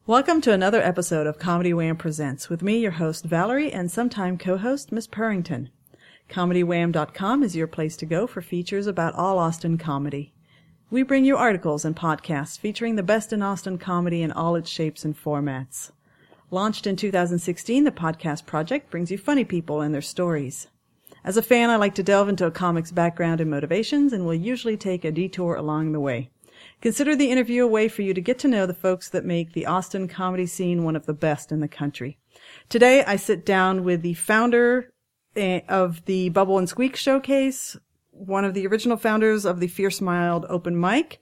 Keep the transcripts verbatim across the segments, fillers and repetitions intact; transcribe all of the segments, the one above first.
Welcome to another episode of Comedy Wham Presents with me, your host Valerie, and sometime co-host Miss Purrington. Comedy Wham dot com is your place to go for features about all Austin comedy. We bring you articles and podcasts featuring the best in Austin comedy in all its shapes and formats. Launched in two thousand sixteen, the podcast project brings you funny people and their stories. As a fan, I like to delve into a comic's background and motivations, and will usually take a detour along the way. Consider the interview a way for you to get to know the folks that make the Austin comedy scene one of the best in the country. Today, I sit down with the founder of the Bubble and Squeak Showcase, one of the original founders of the Fierce Mild Open Mic,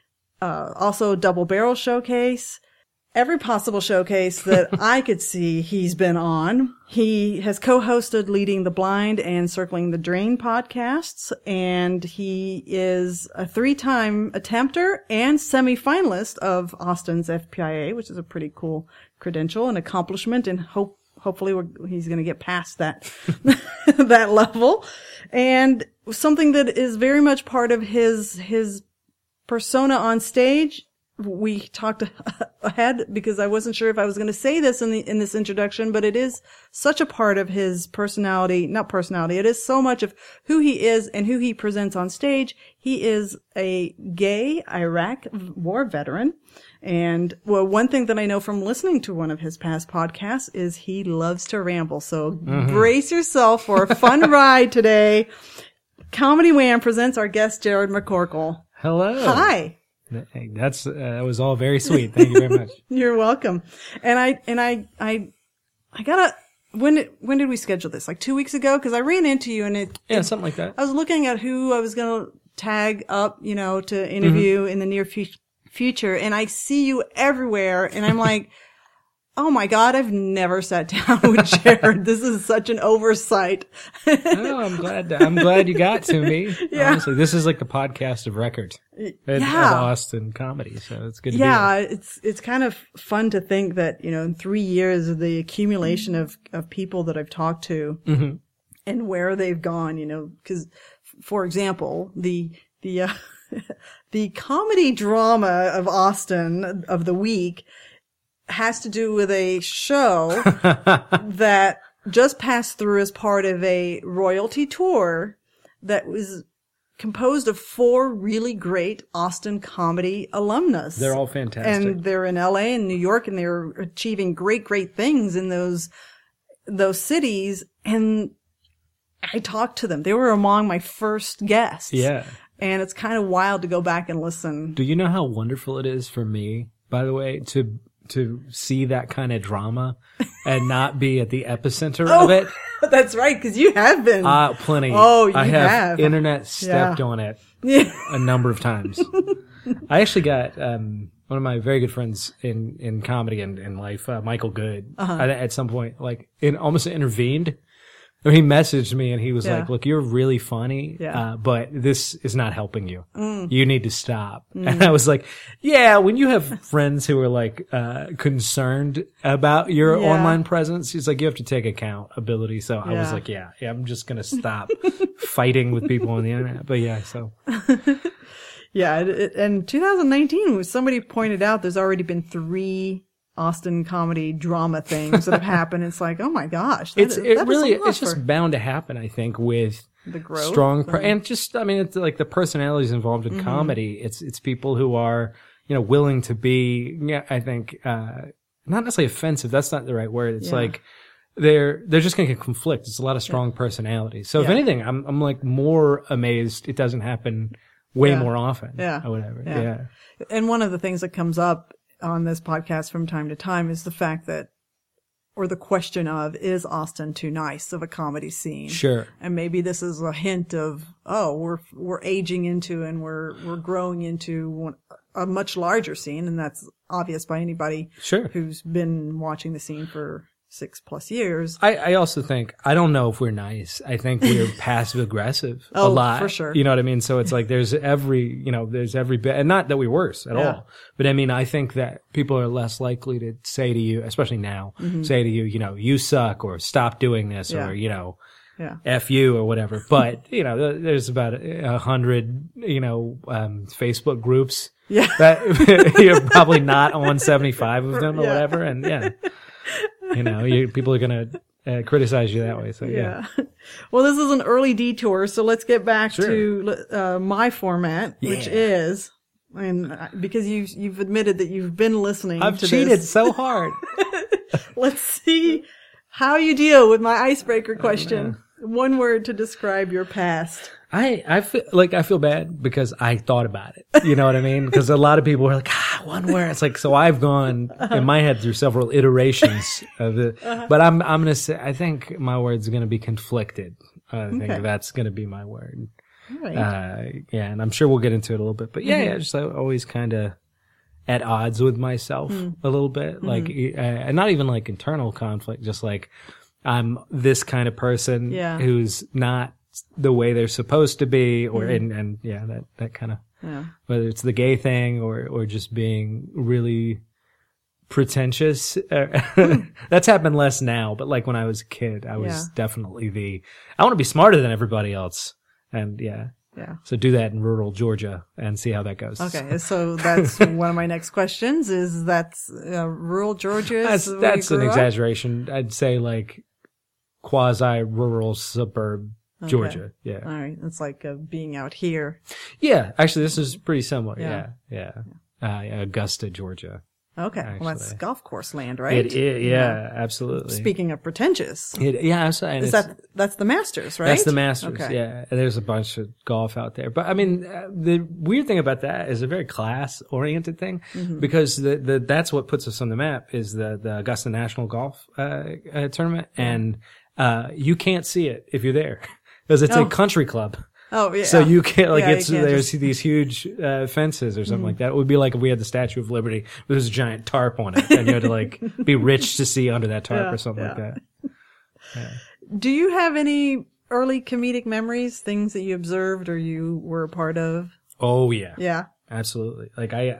uh, also Double Barrel Showcase, every possible showcase that I could see he's been on. He has co-hosted Leading the Blind and Circling the Drain podcasts, and he is a three-time attempter and semifinalist of Austin's F P I A, which is a pretty cool credential and accomplishment, and hope hopefully we're, he's going to get past that that level. And something that is very much part of his his persona on stage. We talked ahead because I wasn't sure if I was going to say this in the in this introduction, but it is such a part of his personality, not personality, it is so much of who he is and who he presents on stage. He is a gay Iraq war veteran. And, well, one thing that I know from listening to one of his past podcasts is he loves to ramble. So mm-hmm. brace yourself for a fun ride today. Comedy Wham presents our guest, Jared McCorkle. Hello. Hi. That's, uh, that was all very sweet. Thank you very much. You're welcome. And I, and I, I, I gotta, when, did, when did we schedule this? Like two weeks ago? Cause I ran into you and it, yeah, it, something like that. I was looking at who I was going to tag up, you know, to interview mm-hmm. in the near future. future and I see you everywhere and I'm like, oh my God, I've never sat down with Jared. This is such an oversight. Oh, I'm glad that, I'm glad you got to me. Yeah. Honestly, this is like the podcast of record in, yeah. of Austin comedy. So it's good to yeah, be here. it's it's kind of fun to think that, you know, in three years of the accumulation of, of people that I've talked to mm-hmm. and where they've gone, you know, because for example, the the uh, the comedy drama of Austin of the week has to do with a show that just passed through as part of a royalty tour that was composed of four really great Austin comedy alumnus. They're all fantastic. And they're in L A and New York, and they're achieving great, great things in those those cities. And I talked to them. They were among my first guests. Yeah. And it's kind of wild to go back and listen. Do you know how wonderful it is for me, by the way, to to see that kind of drama and not be at the epicenter oh, of it? That's right, because you have been. Uh, plenty. Oh, you I have. have. Internet stepped yeah. on it yeah. a number of times. I actually got um, one of my very good friends in, in comedy and in life, uh, Michael Good, uh-huh. at, at some point, like, in, almost intervened. Or he messaged me and he was yeah. like, look, you're really funny, yeah. uh, but this is not helping you. Mm. You need to stop. Mm. And I was like, yeah, when you have friends who are like, uh, concerned about your yeah. online presence, it's like you have to take accountability. So I yeah. was like, yeah, yeah, I'm just going to stop fighting with people on the internet. But yeah, so. yeah. It, it, and twenty nineteen, somebody pointed out there's already been three Austin comedy drama things that have happened. It's like, oh my gosh. It's, is, it really, it's just bound to happen, I think, with the growth. Strong, per- and just, I mean, it's like the personalities involved in mm-hmm. comedy. It's, it's people who are, you know, willing to be, yeah, I think, uh, not necessarily offensive. That's not the right word. It's yeah. like, they're, they're just going to conflict. It's a lot of strong yeah. personalities. So yeah. if anything, I'm, I'm like more amazed it doesn't happen way yeah. more often. Yeah. Or whatever. Yeah. yeah. And one of the things that comes up on this podcast from time to time is the fact that, or the question of, is Austin too nice of a comedy scene? Sure. And maybe this is a hint of, oh, we're, we're aging into and we're, we're growing into one, a much larger scene. And that's obvious by anybody sure. who's been watching the scene for six plus years. I, I also think, I don't know if we're nice. I think we're passive aggressive oh, a lot. for sure. You know what I mean? So it's like there's every, you know, there's every bit, and not that we're worse at yeah. all. But I mean, I think that people are less likely to say to you, especially now, mm-hmm. say to you, you know, you suck or stop doing this yeah. or, you know, yeah. F you or whatever. But, you know, there's about a hundred, you know, um, Facebook groups Yeah. That you're probably not on seventy-five of them or Yeah. whatever. And yeah, you know, you, people are going to uh, criticize you that way. So yeah. Yeah. Well, this is an early detour, so let's get back Sure. to uh, my format, which Yeah. is, and uh, because you've you've admitted that you've been listening I've to cheated this, so hard. let's see how you deal with my icebreaker question. One word to describe your past. I, I feel like I feel bad because I thought about it. You know what I mean? Because a lot of people are like, ah, one word. It's like, so I've gone in my head through several iterations of it. Uh-huh. But I'm, I'm going to say, I think my word's going to be conflicted. I think Okay. that's going to be my word. All right. Uh, yeah. And I'm sure we'll get into it a little bit. But yeah, yeah, just uh, always kind of at odds with myself a little bit. Like, uh, and not even like internal conflict, just like I'm this kind of person Yeah. who's not the way they're supposed to be, or and, and yeah, that that kind of yeah. whether it's the gay thing or or just being really pretentious. Uh, that's happened less now, but like when I was a kid, I was Yeah. definitely the I want to be smarter than everybody else, and yeah, Yeah. so do that in rural Georgia and see how that goes. Okay, so that's one of my next questions. Is that's uh, rural Georgia? is that's where you that's an grew up? exaggeration. I'd say like quasi rural suburb Georgia. Yeah. All right, it's like uh, being out here. Yeah, actually, this is pretty similar. Yeah. Yeah, yeah. Uh, yeah, Augusta, Georgia. Okay, well that's Actually. golf course land, right? It, it, yeah, absolutely. Speaking of pretentious, It, yeah, absolutely. And is it's- that that's the Masters, right? That's the Masters. Okay. Yeah, and there's a bunch of golf out there. But I mean, uh, the weird thing about that is a very class oriented thing Mm-hmm. because the, the that's what puts us on the map is the the Augusta National Golf uh, uh, Tournament, and uh, you can't see it if you're there because it's Oh. a country club. Oh yeah. So you can't like Yeah, you it's can't there's just- these huge uh, fences or something like that. It would be like if we had the Statue of Liberty, but there's a giant tarp on it, and you had to like be rich to see under that tarp Yeah, or something like yeah. that. Do you have any early comedic memories, things that you observed or you were a part of? Oh yeah, Yeah. absolutely. Like I,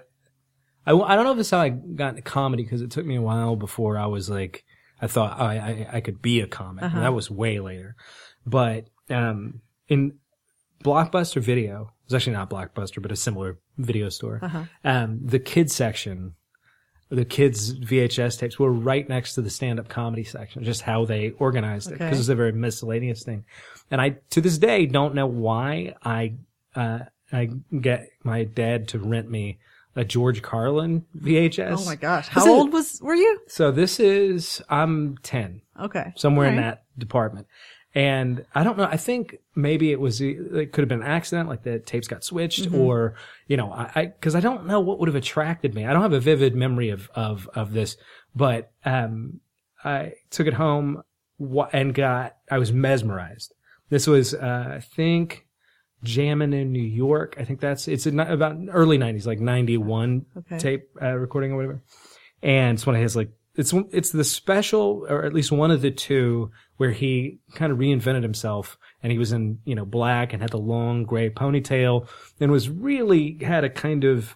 I, I don't know if it's how I got into comedy because it took me a while before I was like I thought oh, I I, I could be a comic. Uh-huh. And that was way later, but um in Blockbuster Video, it was actually not Blockbuster, but a similar video store. Uh-huh. Um, the kids section, the kids V H S tapes were right next to the stand-up comedy section, just how they organized it, Okay. because it's a very miscellaneous thing. And I, to this day, don't know why I, uh, I get my dad to rent me a George Carlin V H S. Oh my gosh. How This is- old was were you? So this is, I'm ten, Okay. somewhere All in right. that department. And I don't know. I think maybe it was, it could have been an accident, like the tapes got switched Mm-hmm. or, you know, I, I, cause I don't know what would have attracted me. I don't have a vivid memory of, of, of this, but, um, I took it home wa- and got, I was mesmerized. This was, uh, I think Jammin' in New York. I think that's, it's a, about early nineties, like ninety-one Okay. tape, uh, recording or whatever. And it's one of his like, it's, it's the special, or at least one of the two where he kind of reinvented himself and he was in, you know, black and had the long gray ponytail and was really had a kind of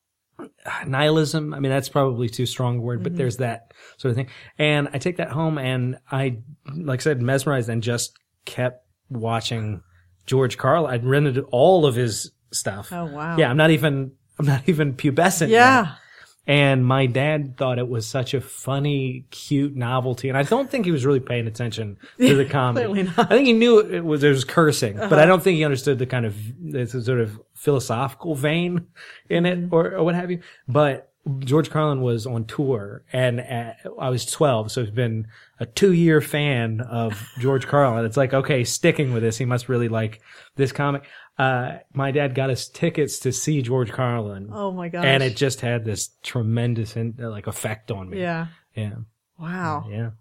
nihilism. I mean, that's probably too strong a word, but there's that sort of thing. And I take that home and I, like I said, mesmerized and just kept watching George Carlin. I'd rented all of his stuff. Oh wow. Yeah. I'm not even, I'm not even pubescent yet. Yeah. And my dad thought it was such a funny, cute novelty. And I don't think he was really paying attention to the comedy. Clearly not. I think he knew it was, there was cursing, but I don't think he understood the kind of, the sort of philosophical vein in it or, or what have you. But George Carlin was on tour and at, I was twelve. So he's been a two year fan of George Carlin. It's like, okay, sticking with this. He must really like this comic. Uh, my dad got us tickets to see George Carlin. Oh my gosh. And it just had this tremendous in, uh, like effect on me. Yeah. Yeah. Wow. Yeah.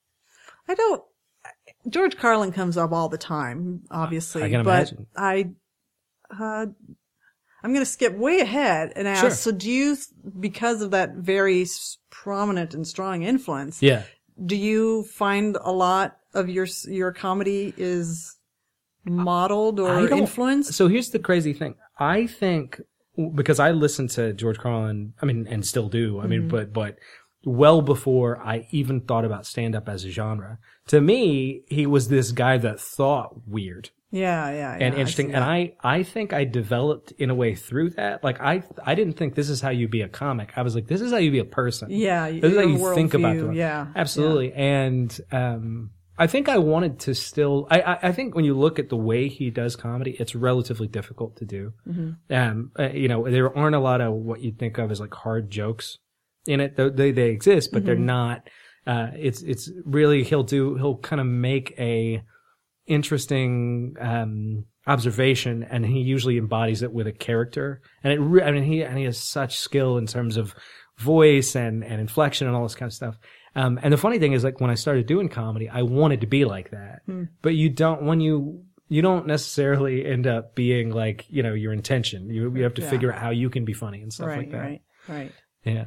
I don't. George Carlin comes up all the time, obviously. I can but imagine. I, uh, I'm going to skip way ahead and ask. Sure. So, do you, because of that very s- prominent and strong influence, Yeah. do you find a lot of your your comedy is modeled I or don't- influenced? So here's the crazy thing. I think because I listened to George Carlin, I mean, and still do. I mean, but, but well before I even thought about stand up as a genre. To me, he was this guy that thought weird. Yeah, yeah, yeah. and interesting. I see And that. I, I think I developed in a way through that. Like I, I didn't think this is how you be a comic. I was like, this is how you be a person. Yeah, This is how your you think about worldview, the yeah, Absolutely. And, um, I think I wanted to still, I, I, I think when you look at the way he does comedy, it's relatively difficult to do. Mm-hmm. Um, uh, you know, there aren't a lot of what you'd think of as like hard jokes in it. They, they, they exist, but Mm-hmm. they're not, uh, it's, it's really, he'll do, he'll kind of make a interesting, um, observation, and he usually embodies it with a character. And it, re- I mean, he, and he has such skill in terms of voice and, and inflection and all this kind of stuff. Um, and the funny thing is, like, when I started doing comedy, I wanted to be like that. Hmm. But you don't, when you, you don't necessarily end up being like, you know, your intention. You, you have to Yeah. figure out how you can be funny and stuff Right, like that. right, right. Yeah.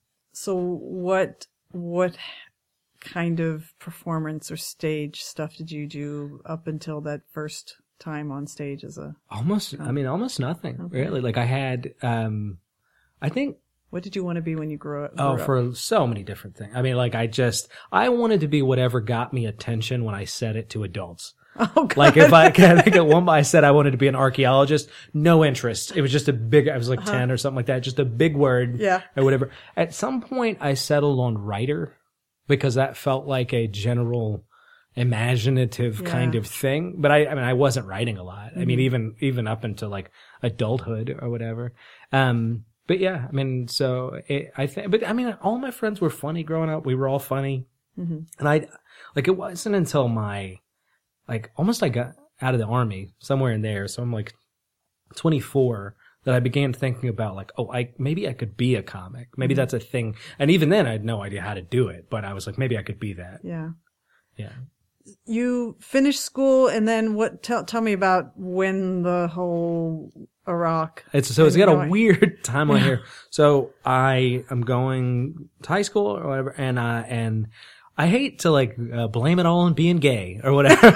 So what what kind of performance or stage stuff did you do up until that first time on stage as a Almost, I mean, almost nothing, Okay. really. Like, I had, um, I think, what did you want to be when you grew up? Oh, grew up? for so many different things. I mean, like, I just, I wanted to be whatever got me attention when I said it to adults. Oh, God. Like, if I, I think at one point I said I wanted to be an archaeologist, no interest. It was just a big, I was like Uh-huh. ten or something like that, just a big word. Yeah. Or whatever. At some point I settled on writer because that felt like a general imaginative Yeah. kind of thing. But I, I mean, I wasn't writing a lot. I mean, Mm-hmm. even, even up into like adulthood or whatever. Um, But yeah, I mean, so it, I think, but I mean, all my friends were funny growing up. We were all funny. Mm-hmm. And I, like, it wasn't until my, like, almost I got out of the army, somewhere in there. So I'm like twenty-four that I began thinking about, like, oh, I, maybe I could be a comic. Maybe that's a thing. And even then I had no idea how to do it, but I was like, maybe I could be that. Yeah. Yeah. You finished school, and then what? Tell tell me about when the whole Iraq. It's so it's thing got a going. weird timeline here. So I am going to high school or whatever, and uh, and I hate to like uh, blame it all on being gay or whatever,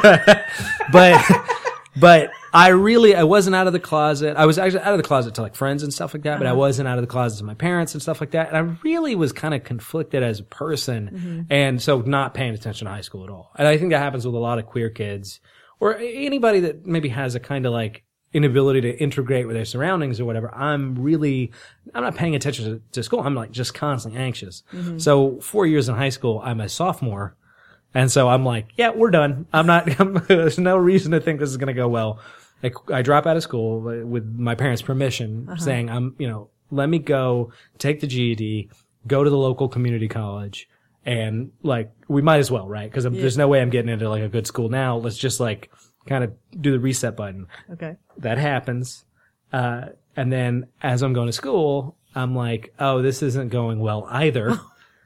but but I really I wasn't out of the closet. I was actually out of the closet to like friends and stuff like that, but I wasn't out of the closet to my parents and stuff like that. And I really was kind of conflicted as a person, Mm-hmm. and so not paying attention to high school at all. And I think that happens with a lot of queer kids or anybody that maybe has a kind of like inability to integrate with their surroundings or whatever. I'm really, I'm not paying attention to, to school. I'm like just constantly anxious. Mm-hmm. So four years in high school, I'm a sophomore. And so I'm like, yeah, we're done. I'm not, I'm, there's no reason to think this is going to go well. I, I drop out of school with my parents' permission, Uh-huh. saying, I'm, you know, let me go take the G E D, go to the local community college. And like, we might as well, right? Cause there's no way I'm getting into like a good school now. Let's just like kind of do the reset button. Okay. That happens. Uh, and then as I'm going to school, I'm like, oh, this isn't going well either.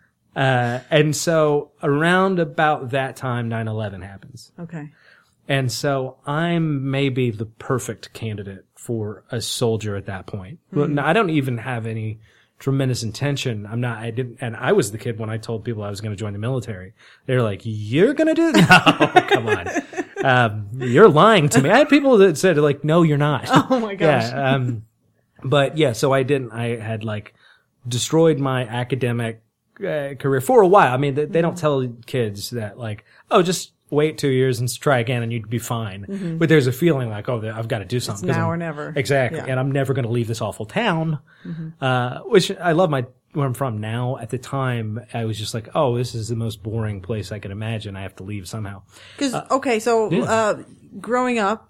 uh, and so around about that time, nine eleven happens. Okay. And so I'm maybe the perfect candidate for a soldier at that point. Well, no, I don't even have any tremendous intention. I'm not, I didn't, and I was the kid when I told people I was going to join the military. They were like, you're going to do that? No, come on. Um, you're lying to me. I had people that said like, no, you're not. Oh my gosh. Yeah. Um, but yeah, so I didn't, I had like destroyed my academic uh, career for a while. I mean, they, they don't tell kids that like, oh, just wait two years and try again and you'd be fine. But there's a feeling like, oh, I've got to do something. 'cause now I'm- or never. Exactly. Yeah. And I'm never going to leave this awful town. Uh, which I love my, where I'm from now. At the time, I was just like, oh, this is the most boring place I can imagine. I have to leave somehow. Because okay, so yeah. uh, growing up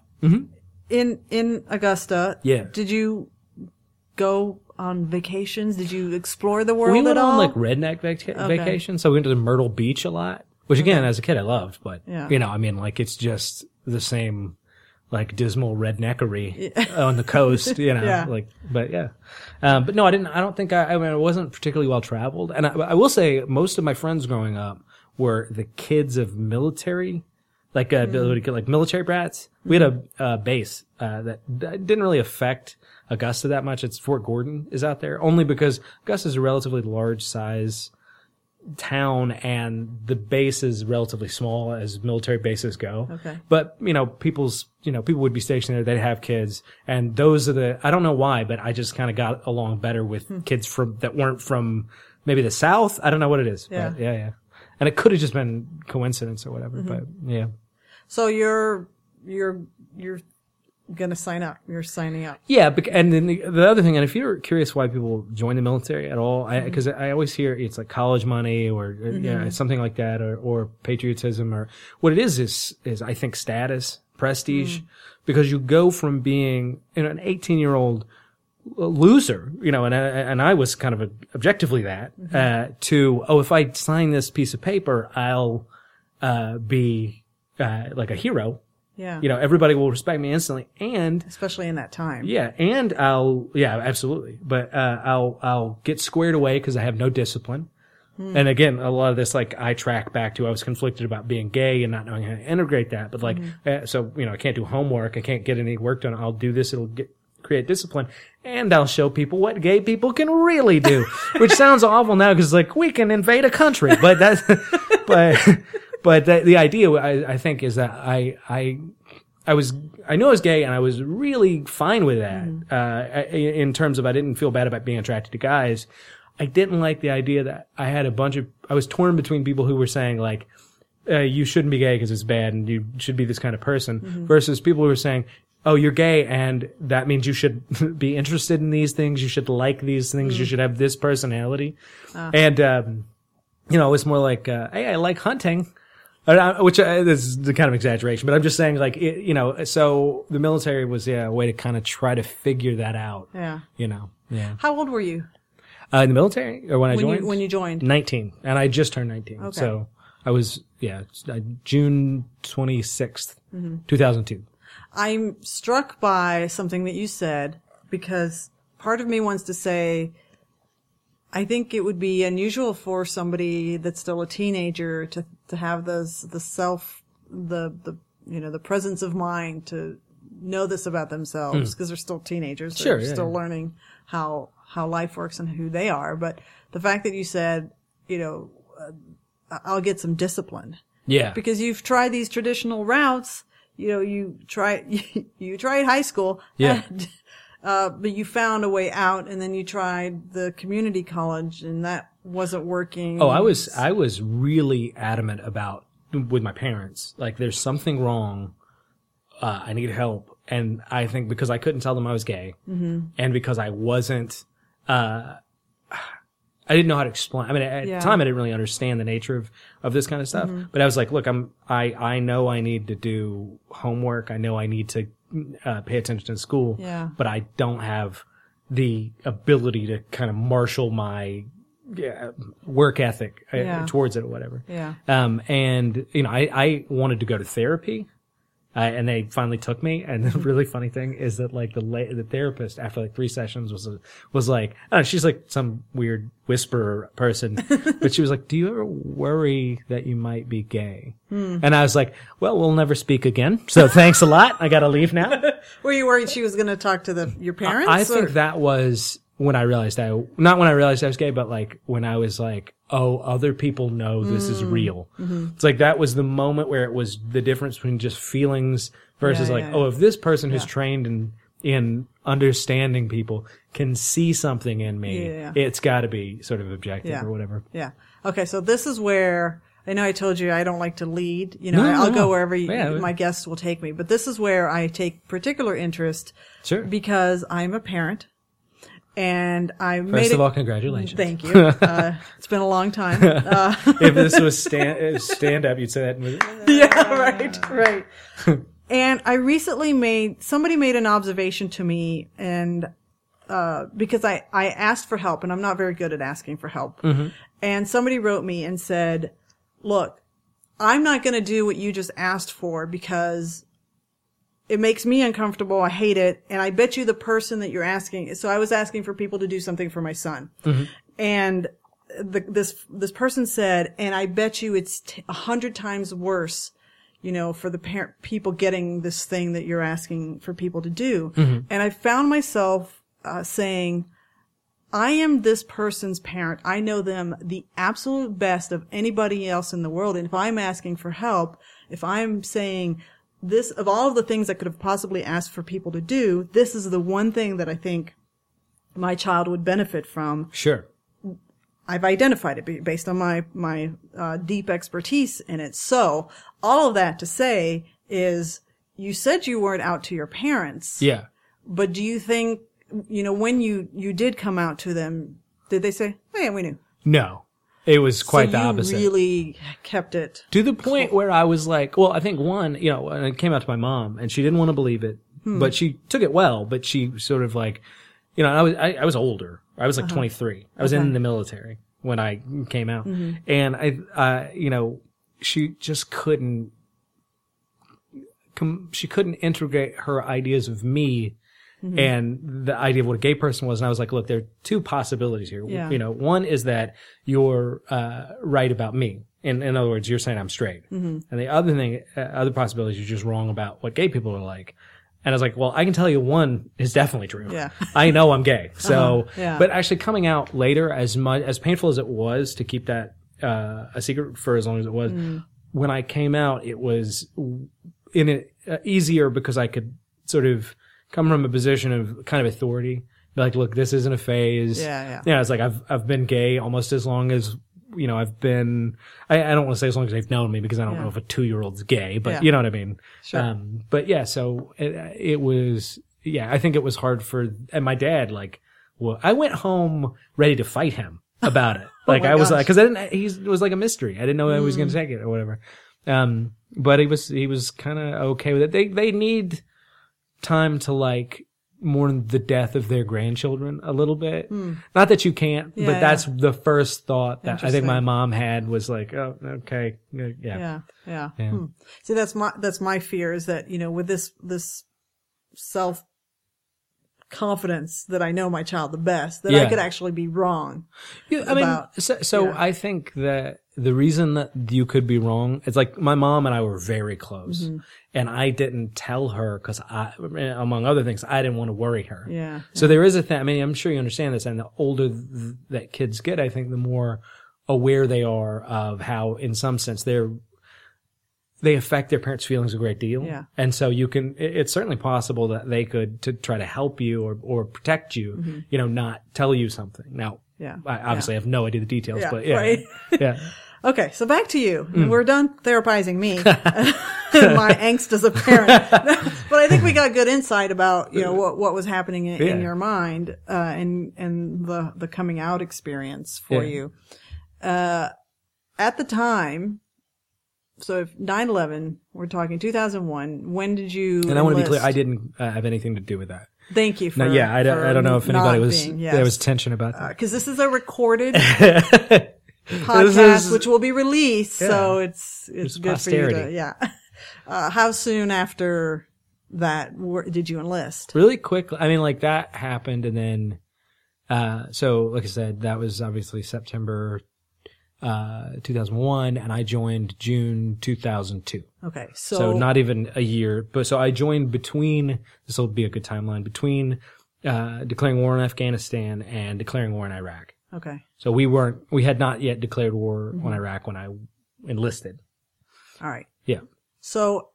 in in Augusta, Yeah. did you go on vacations? Did you explore the world We at went all? on like redneck vaca- vacation. So we went to the Myrtle Beach a lot, which again, as a kid, I loved, but Yeah. you know, I mean, like it's just the same, like dismal redneckery on the coast, you know, Yeah. like, but yeah. Um, but no, I didn't, I don't think I, I mean, I wasn't particularly well traveled. And I, I will say most of my friends growing up were the kids of military, like, uh, Mm-hmm. like military brats. We had a, uh, base, uh, that that didn't really affect Augusta that much. It's Fort Gordon is out there only because Augusta is a relatively large size town and the base is relatively small as military bases go. Okay. But, you know, people's, you know, people would be stationed there. They'd have kids. And those are the, I don't know why, but I just kind of got along better with Hmm. kids from, that weren't from maybe the South. I don't know what it is. Yeah. But yeah, yeah. And it could have just been coincidence or whatever, Mm-hmm. but yeah. So your you're you're going to sign up. You're signing up. Yeah, and then the, the other thing, and if you're curious why people join the military at all, because I, mm-hmm. I always hear it's like college money or mm-hmm. you know, something like that, or, or patriotism, or what it is is is I think status, prestige, mm. because you go from being you know, an eighteen year old loser, you know, and I, and I was kind of a, objectively that mm-hmm. uh, to oh, if I sign this piece of paper, I'll uh, be uh, like a hero. Yeah. You know, everybody will respect me instantly, and especially in that time. Yeah, and I'll yeah, absolutely. But uh I'll I'll get squared away because I have no discipline. Hmm. And again, a lot of this like I track back to I was conflicted about being gay and not knowing how to integrate that. But like mm-hmm. uh, so, you know, I can't do homework, I can't get any work done. I'll do this, it'll get create discipline, and I'll show people what gay people can really do. Which sounds awful now because like we can invade a country, but that's but But the, the idea, I, I think, is that I, I, I was, I knew I was gay and I was really fine with that, mm-hmm. uh, in terms of I didn't feel bad about being attracted to guys. I didn't like the idea that I had a bunch of, I was torn between people who were saying like, uh, you shouldn't be gay because it's bad and you should be this kind of person mm-hmm. versus people who were saying, oh, you're gay and that means you should be interested in these things. You should like these things. Mm-hmm. You should have this personality. Uh. And, um, you know, it's more like, uh, hey, I like hunting. Which uh, this is the kind of exaggeration, but I'm just saying, like, it, you know, so the military was yeah, a way to kind of try to figure that out. Yeah. You know, yeah. How old were you? Uh, in the military? Or when I when joined? You, when you joined? nineteen. And I just turned nineteen. Okay. So I was, yeah, June twenty-sixth, mm-hmm. two thousand two. I'm struck by something that you said because part of me wants to say, I think it would be unusual for somebody that's still a teenager to to have those the self the the you know the presence of mind to know this about themselves because mm. they're still teenagers. They're sure, yeah, still yeah. learning how how life works and who they are. But the fact that you said, you know, uh, I'll get some discipline. Yeah. Because you've tried these traditional routes. You know, you try you, you tried high school. Yeah. And, Uh, but you found a way out, and then you tried the community college, and that wasn't working. Oh, I was, I was really adamant about, with my parents, like, there's something wrong, uh, I need help. And I think because I couldn't tell them I was gay, mm-hmm. and because I wasn't, uh, I didn't know how to explain. I mean, at yeah. the time, I didn't really understand the nature of, of this kind of stuff. Mm-hmm. But I was like, look, I'm, I, I know I need to do homework. I know I need to, uh, pay attention to school. Yeah. But I don't have the ability to kind of marshal my yeah, work ethic uh, yeah. towards it or whatever. Yeah. Um, and, you know, I, I wanted to go to therapy. Uh, and they finally took me. And the really funny thing is that like the la- the therapist after like three sessions was was like, I don't know, she's like some weird whisperer person, but she was like, "Do you ever worry that you might be gay?" Hmm. And I was like, "Well, we'll never speak again. So thanks a lot. I got to leave now." Were you worried she was going to talk to the your parents? I, I or? think that was when I realized I not when I realized I was gay, but like when I was like, oh, other people know this mm. is real. Mm-hmm. It's like that was the moment where it was the difference between just feelings versus yeah, like, yeah, oh, yeah. if this person who's yeah. trained in in understanding people can see something in me, yeah, yeah. it's got to be sort of objective yeah. or whatever. Yeah. Okay, so this is where I know I told you I don't like to lead. You know, no, I'll no, go no. wherever you, yeah, my guests will take me. But this is where I take particular interest. Sure. Because I'm a parent. And I First made First of it, all, congratulations. Thank you. Uh, it's been a long time. Uh, if this was stand, stand up, you'd say that. Yeah, right, right. And I recently made, somebody made an observation to me and, uh, because I, I asked for help and I'm not very good at asking for help. Mm-hmm. And somebody wrote me and said, look, I'm not going to do what you just asked for because it makes me uncomfortable. I hate it. And I bet you the person that you're asking. So I was asking for people to do something for my son. Mm-hmm. And the, this, this person said, and I bet you it's a t- hundred times worse, you know, for the parent, people getting this thing that you're asking for people to do. Mm-hmm. And I found myself, uh, saying, I am this person's parent. I know them the absolute best of anybody else in the world. And if I'm asking for help, if I'm saying, this, of all of the things I could have possibly asked for people to do, this is the one thing that I think my child would benefit from. Sure. I've identified it based on my, my, uh, deep expertise in it. So all of that to say is you said you weren't out to your parents. Yeah. But do you think, you know, when you, you did come out to them, did they say, oh yeah, we knew? No. It was quite so the opposite. You really kept it. To the point where I was like, well, I think one, you know, and it came out to my mom and she didn't want to believe it, hmm. but she took it well, but she sort of like, you know, I was, I, I was older. I was like uh-huh. twenty-three. I was okay. in the military when I came out. Mm-hmm. And I, uh, you know, she just couldn't, com- she couldn't integrate her ideas of me mm-hmm. and the idea of what a gay person was. And I was like, look, there are two possibilities here. Yeah. You know, one is that you're, uh, right about me. In, in other words, you're saying I'm straight. Mm-hmm. And the other thing, uh, other possibility is you're just wrong about what gay people are like. And I was like, well, I can tell you one is definitely true. Yeah. I know I'm gay. So, uh-huh. yeah. but actually coming out later, as much, as painful as it was to keep that, uh, a secret for as long as it was, mm. when I came out, it was in it uh, easier because I could sort of come from a position of kind of authority. Be like, look, this isn't a phase. Yeah, yeah. Yeah, it's like I've, I've been gay almost as long as, you know, I've been, I, I don't want to say as long as they've known me because I don't yeah. know if a two-year-old's gay, but yeah. you know what I mean? Sure. Um, but yeah, so it, it was, yeah, I think it was hard for, and my dad, like, well, I went home ready to fight him about it. Like, oh I was gosh. like, cause I didn't, he it was like a mystery. I didn't know mm. I was going to take it or whatever. Um, but he was, he was kind of okay with it. They, they need time to like, mourn the death of their grandchildren a little bit. Mm. Not that you can't, yeah, but that's yeah. the first thought that I think my mom had was like, oh, okay. Yeah. Yeah. Yeah. yeah. Hmm. See, that's my, that's my fear is that, you know, with this, this self confidence that I know my child the best, that yeah. I could actually be wrong. Yeah, I about, mean, so, so yeah. I think that the reason that you could be wrong, it's like my mom and I were very close mm-hmm. and I didn't tell her because I, among other things, I didn't want to worry her. Yeah. So yeah. there is a thing, I mean, I'm sure you understand this, and the older th- that kids get, I think the more aware they are of how, in some sense, they're, they affect their parents' feelings a great deal. Yeah. And so you can, it, it's certainly possible that they could, to try to help you or, or protect you, mm-hmm. you know, not tell you something. Now, yeah. I obviously yeah. have no idea the details, yeah, but yeah. Right. yeah. Okay. So back to you. Mm. We're done therapizing me and my angst as a parent. But I think we got good insight about, you know, what, what was happening in, yeah. in your mind, uh, and, and the, the coming out experience for yeah. you. Uh, at the time, so if nine eleven, we're talking two thousand one, when did you And I want to be clear, enlist? I didn't uh, have anything to do with that. Thank you for, no, yeah, I don't, I don't know if anybody was, being, yes. there was tension about that. Uh, cause this is a recorded podcast, is, which will be released. Yeah. So it's, it's good posterity. for you to, yeah. Uh, how soon after that were, did you enlist? Really quick. I mean, like that happened and then, uh, so like I said, that was obviously September, uh, two thousand one and I joined June two thousand two. Okay. So, So not even a year, but so I joined between, this will be a good timeline, between, uh, declaring war in Afghanistan and declaring war in Iraq. okay. So we weren't, we had not yet declared war Mm-hmm. on Iraq when I enlisted. All right. Yeah. So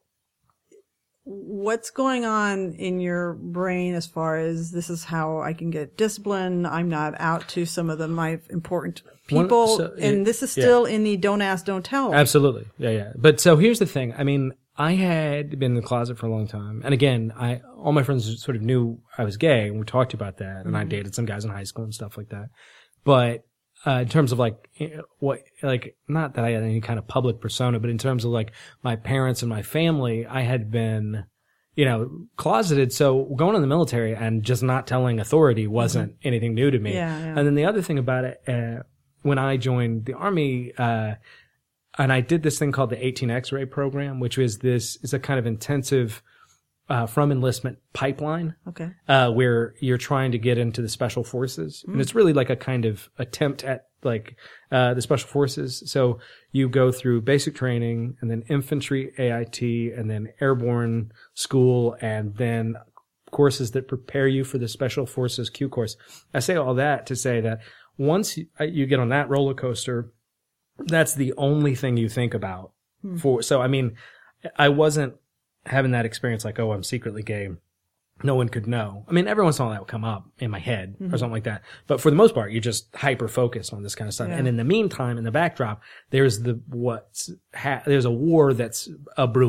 what's going on in your brain as far as this is how I can get discipline? I'm not out to some of the my important people. One, so, and it, this is yeah. still in the don't ask, don't tell. Absolutely. Yeah, yeah. But so here's the thing. I mean, I had been in the closet for a long time. And again, I, all my friends sort of knew I was gay and we talked about that. And mm-hmm. I dated some guys in high school and stuff like that. But, uh, in terms of like, what, like, not that I had any kind of public persona, but in terms of like my parents and my family, I had been, you know, closeted. So going in the military and just not telling authority wasn't mm-hmm. anything new to me. Yeah, yeah. And then the other thing about it, uh, when I joined the Army, uh, and I did this thing called the eighteen X-ray program, which is this, is a kind of intensive, uh, from enlistment pipeline. Okay. Uh, where you're trying to get into the special forces. Mm. And it's really like a kind of attempt at like, uh, the special forces. So you go through basic training and then infantry A I T and then airborne school and then courses that prepare you for the special forces Q course. I say all that to say that once you, you get on that roller coaster, that's the only thing you think about hmm. for, so I mean, I wasn't having that experience like, oh, I'm secretly gay. No one could know. I mean, every once in a while that would come up in my head mm-hmm. or something like that. But for the most part, you're just hyper focused on this kind of stuff. Yeah. And in the meantime, in the backdrop, there's the, what's, ha- there's a war that's a brewing.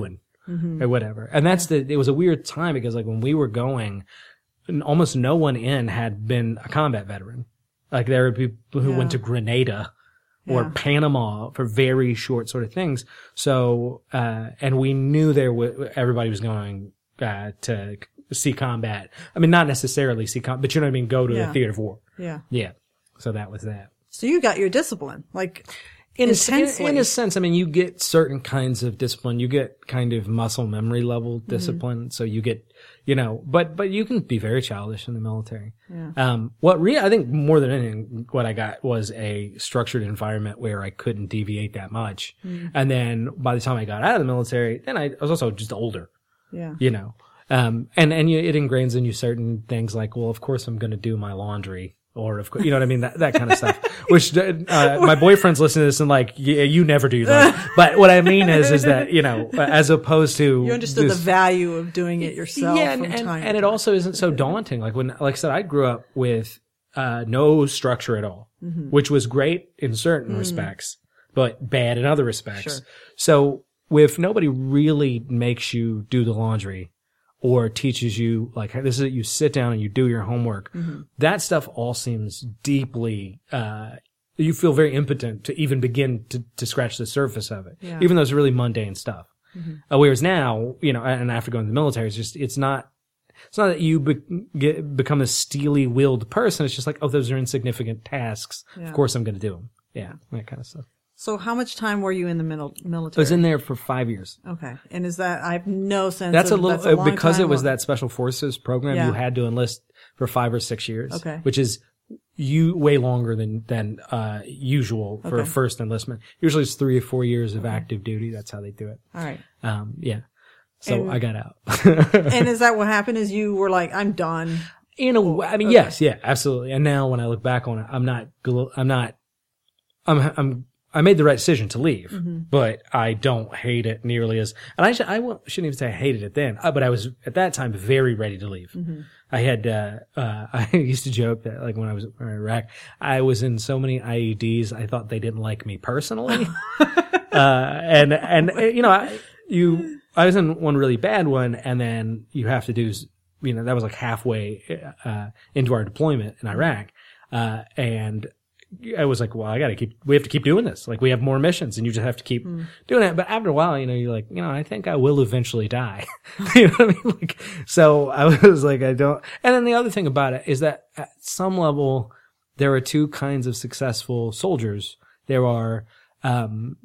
mm-hmm. or whatever. And that's the, it was a weird time because like when we were going, almost no one in had been a combat veteran. Like there were people who yeah. went to Grenada or yeah. Panama for very short sort of things. So, uh, and we knew there w- everybody was going, uh, to see combat. I mean, not necessarily see combat, but you know what I mean? Go to yeah. the theater of war. Yeah. Yeah. So that was that. So you got your discipline, like, In intensely. a, in, in a sense, I mean, you get certain kinds of discipline. You get kind of muscle memory level discipline. Mm-hmm. So you get, you know, but, but you can be very childish in the military. Yeah. Um, what re- I think more than anything, what I got was a structured environment where I couldn't deviate that much. Mm-hmm. And then by the time I got out of the military, then I, I was also just older. Yeah. You know, um, and, and you, it ingrains in you certain things like, well, of course I'm going to do my laundry. Or of course, you know what I mean? That, that kind of stuff. Which, uh, my boyfriend's listening to this and like, yeah, you never do that. But what I mean is, is that, you know, as opposed to. You understood this, the value of doing it yourself. Yeah, and, from and, time and it also isn't so daunting. Like when, like I said, I grew up with, uh, no structure at all, mm-hmm. which was great in certain mm. respects, but bad in other respects. Sure. So if nobody really makes you do the laundry, or teaches you, like, this is it, you sit down and you do your homework. Mm-hmm. That stuff all seems deeply, uh, you feel very impotent to even begin to, to scratch the surface of it. Yeah. Even though it's really mundane stuff. Mm-hmm. Uh, whereas now, you know, and after going to the military, it's just, it's not, it's not that you be, get, become a steely-willed person. It's just like, oh, those are insignificant tasks. Yeah. Of course I'm going to do them. Yeah, that kind of stuff. So how much time were you in the mil- military? I was in there for five years. Okay. And is that, I have no sense that's of, a little, that's a long because time it was or? that special forces program, yeah. you had to enlist for five or six years. Okay. Which is you way longer than, than, uh, usual for okay. a first enlistment. Usually it's three or four years of active duty. That's how they do it. All right. Um, yeah. So and, I got out. And is that what happened is you were like, I'm done? In a way, I mean, okay. yes, yeah, absolutely. And now when I look back on it, I'm not, I'm not, I'm, I'm, I made the right decision to leave, mm-hmm. but I don't hate it nearly as, and I, sh- I shouldn't even say I hated it then, but I was at that time very ready to leave. Mm-hmm. I had, uh, uh, I used to joke that like when I was in Iraq, I was in so many I E Ds, I thought they didn't like me personally. uh, and, and, you know, I, you, I was in one really bad one, and then you have to do, you know, that was like halfway, uh, into our deployment in Iraq. Uh, and, I was like, well, I gotta keep, we have to keep doing this. Like, we have more missions and you just have to keep mm. doing it. But after a while, you know, you're like, you know, I think I will eventually die. You know what I mean? Like, so I was like, I don't, and then the other thing about it is that at some level, there are two kinds of successful soldiers. There are, um,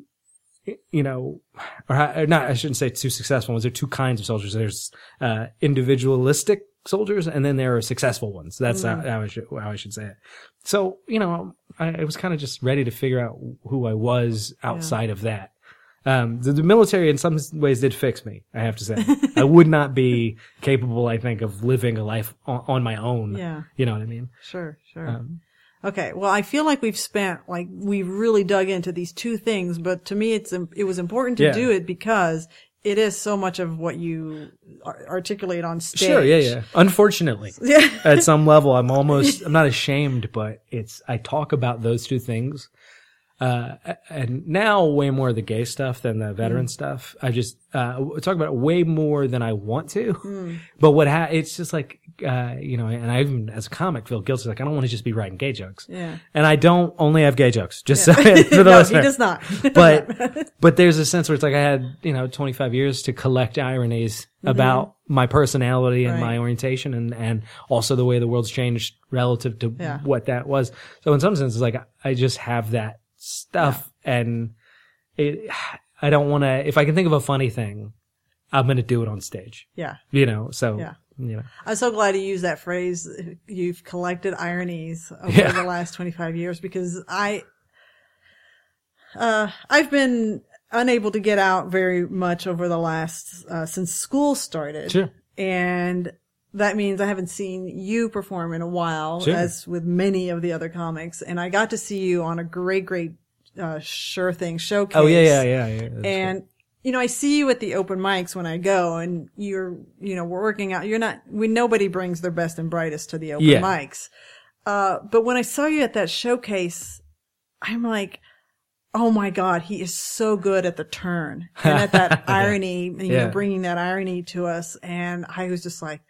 you know, or, or not, I shouldn't say two successful ones. There are two kinds of soldiers. There's, uh, individualistic soldiers, and then there are successful ones. That's mm. how, how I should, how I should say it. So, you know, I, I was kind of just ready to figure out who I was outside yeah. of that. Um, the, the military in some ways did fix me, I have to say. I would not be capable, I think, of living a life on, on my own. Yeah. You know what I mean? Sure, sure. Um, okay. Well, I feel like we've spent, like, we've really dug into these two things, but to me, it's, it was important to yeah. do it because it is so much of what you articulate on stage. Sure, yeah, yeah. Unfortunately, yeah. at some level, I'm almost, I'm not ashamed, but it's, I talk about those two things. Uh, and now way more of the gay stuff than the veteran mm. stuff. I just, uh, talk about it way more than I want to. Mm. But what ha- it's just like, uh, you know, and I even as a comic feel guilty. Like, I don't want to just be writing gay jokes. Yeah. And I don't only have gay jokes, just yeah. so, for the no, listener. he does not. But, but there's a sense where it's like I had, you know, twenty-five years to collect ironies mm-hmm. about my personality and right. my orientation and, and also the way the world's changed relative to yeah. what that was. So in some sense, it's like I just have that stuff yeah. and it, I don't want to, if I can think of a funny thing, I'm going to do it on stage. Yeah. You know, so, yeah. you know. I'm so glad you used that phrase. You've collected ironies over yeah. the last twenty-five years because I, uh, I've been unable to get out very much over the last, uh, since school started. Sure. And that means I haven't seen you perform in a while, sure. as with many of the other comics. And I got to see you on a great, great, uh, Sure Thing showcase. Oh, yeah, yeah, yeah. yeah and, cool. you know, I see you at the open mics when I go and you're, you know, we're working out. You're not, we, nobody brings their best and brightest to the open yeah. mics. Uh, but when I saw you at that showcase, I'm like, oh my God, he is so good at the turn and at that irony, you yeah. know, bringing that irony to us. And I was just like,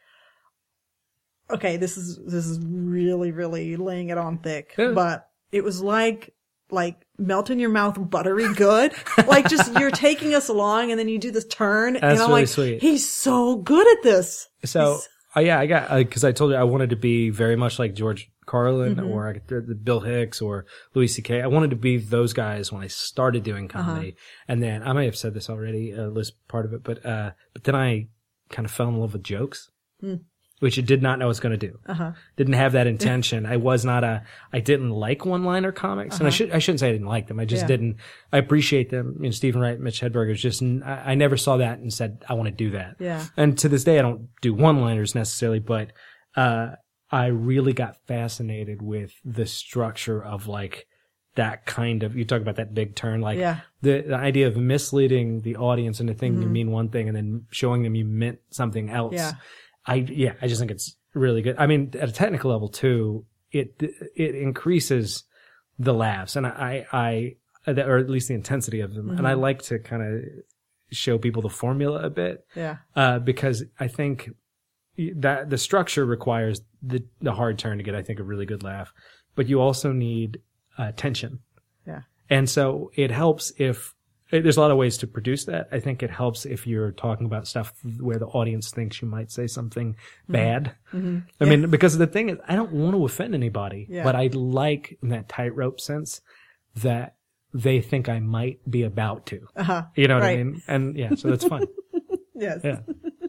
okay, this is, this is really, really laying it on thick, yeah. but it was like, like melt in your mouth, buttery good. Like just, you're taking us along and then you do this turn. That's and I'm really like, sweet. He's so good at this. So, He's, uh, yeah, I got, uh, cause I told you I wanted to be very much like George Carlin Mm-hmm. or I could, the Bill Hicks or Louis C K. I wanted to be those guys when I started doing comedy. Uh-huh. And then I may have said this already, uh, was part of it, but, uh, but then I kind of fell in love with jokes. Mm. Which I did not know I was going to do. Uh-huh. Didn't have that intention. I was not a, I didn't like one-liner comics. Uh-huh. And I should, I shouldn't say I didn't like them. I just yeah. didn't, I appreciate them. You know, Stephen Wright, Mitch Hedberg is just, I, I never saw that and said, I want to do that. Yeah. And to this day, I don't do one-liners necessarily, but, uh, I really got fascinated with the structure of like that kind of, you talk about that big turn, like yeah. the, the idea of misleading the audience into thinking mm-hmm. you mean one thing and then showing them you meant something else. Yeah. I, yeah, I just think it's really good. I mean, at a technical level too, it, it increases the laughs and I, I, or at least the intensity of them. Mm-hmm. And I like to kind of show people the formula a bit. Yeah. Uh, because I think that the structure requires the, the hard turn to get, I think, a really good laugh, but you also need, uh, tension. Yeah. And so it helps if, there's a lot of ways to produce that. I think it helps if you're talking about stuff where the audience thinks you might say something mm-hmm. bad. Mm-hmm. I yeah. mean, because the thing is, I don't want to offend anybody, yeah. but I like in that tightrope sense that they think I might be about to. Uh-huh. You know what right. I mean? And yeah, so that's fun. Yes. Yeah.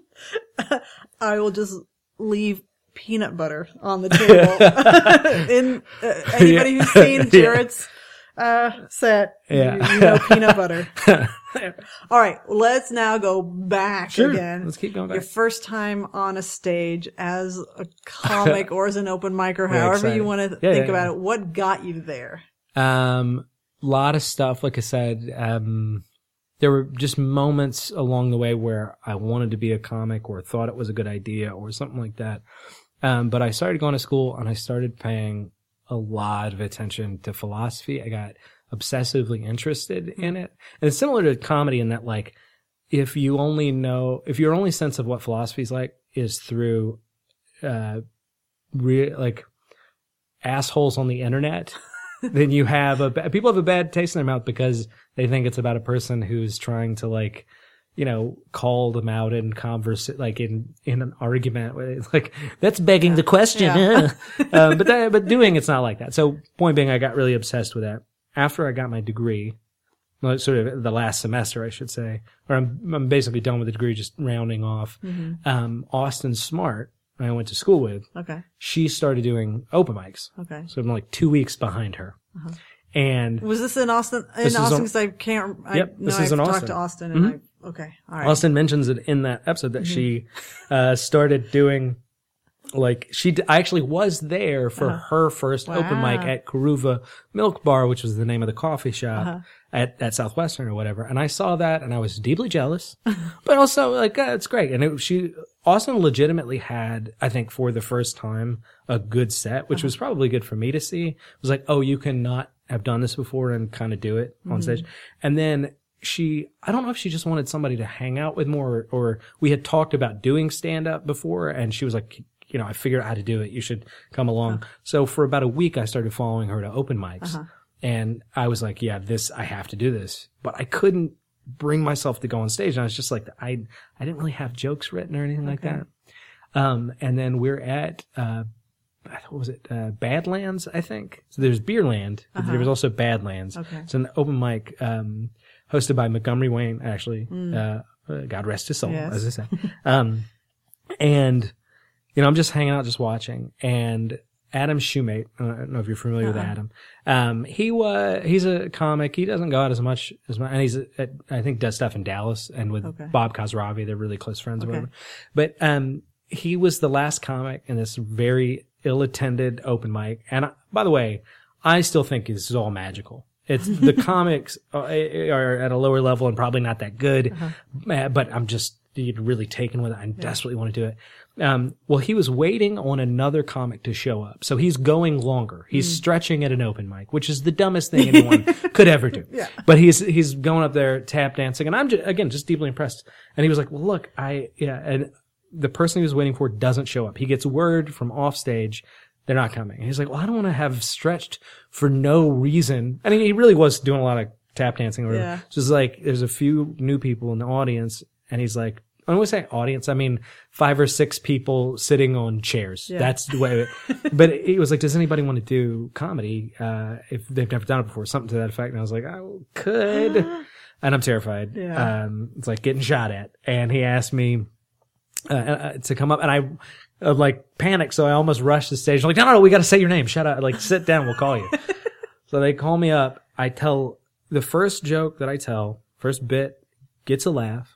I will just leave peanut butter on the table. In uh, anybody yeah. who's seen Jarrett's Uh, set. Yeah. You, you know, peanut butter. All right. Let's now go back sure. again. Let's keep going back. Your first time on a stage as a comic or as an open mic or however exciting. you want to yeah, think yeah, about yeah. it. What got you there? Um, lot of stuff. Like I said, um, there were just moments along the way where I wanted to be a comic or thought it was a good idea or something like that. Um, but I started going to school and I started paying a lot of attention to philosophy. I got obsessively interested in it. And it's similar to comedy in that, like, if you only know, if your only sense of what philosophy is like is through, uh, re- like, assholes on the internet, then you have a, people have a bad taste in their mouth because they think it's about a person who's trying to, like, you know, call them out in converse, like in, in an argument. It's like, that's begging yeah. the question. Yeah. um, but that, but doing it's not like that. So point being, I got really obsessed with that. After I got my degree, well, sort of the last semester, I should say, or I'm, I'm basically done with the degree, just rounding off. Mm-hmm. Um, Austin Smart, I went to school with. Okay. She started doing open mics. Okay. So I'm like two weeks behind her. Uh-huh. And was this in Austin? In Austin, because I can't. I yep, know this I've is in talked Austin. to Austin, and mm-hmm. I okay, all right. Austin mentions it in that episode that mm-hmm. she uh started doing. Like she, I actually was there for uh-huh. her first wow. open mic at Karuva Milk Bar, which was the name of the coffee shop uh-huh. at, at Southwestern or whatever. And I saw that and I was deeply jealous, but also like, uh, it's great. And it, she, Austin legitimately had, I think for the first time, a good set, which uh-huh. was probably good for me to see. It was like, oh, you can not have done this before and kind of do it mm-hmm. on stage. And then she, I don't know if she just wanted somebody to hang out with more, or, or we had talked about doing stand up before and she was like, you know, I figured out how to do it. You should come along. Uh-huh. So for about a week, I started following her to open mics. Uh-huh. And I was like, yeah, this, I have to do this. But I couldn't bring myself to go on stage. And I was just like, I, I didn't really have jokes written or anything okay. like that. Um, and then we're at, uh, what was it? Uh, Badlands, I think. So there's Beerland. Uh-huh. There was also Badlands. Okay. It's an open mic, um, hosted by Montgomery Wayne, actually. Mm. Uh, uh, God rest his soul, yes. as I said. um, and, you know, I'm just hanging out, just watching, and Adam Shoemate, I don't know if you're familiar uh-huh. with Adam. Um, he was, he's a comic. He doesn't go out as much as my, and he's, at, I think does stuff in Dallas and with okay. Bob Khosravi. They're really close friends okay. or whatever. But, um, he was the last comic in this very ill-attended open mic. And I, by the way, I still think this is all magical. It's the comics are, are at a lower level and probably not that good, uh-huh. but I'm just, he'd really taken with it and yeah. desperately want to do it. Um, well, he was waiting on another comic to show up. So he's going longer. He's mm. stretching at an open mic, which is the dumbest thing anyone could ever do. Yeah. But he's, he's going up there tap dancing. And I'm just, again, just deeply impressed. And he was like, well, look, I, yeah. And the person he was waiting for doesn't show up. He gets word from off stage. They're not coming. And he's like, well, I don't want to have stretched for no reason. I mean, he really was doing a lot of tap dancing. Or yeah. just like, there's a few new people in the audience. And he's like, when we say audience, I mean five or six people sitting on chairs. Yeah. That's the way. It, but he was like, "Does anybody want to do comedy uh, if they've never done it before?" Something to that effect. And I was like, "I could," and I'm terrified. Yeah. Um, it's like getting shot at. And he asked me uh, to come up, and I uh, like panicked, so I almost rushed the stage. I'm like, "No, no, no, we got to say your name. Shut up! Like, sit down. We'll call you." So they call me up. I tell the first joke that I tell, first bit, gets a laugh.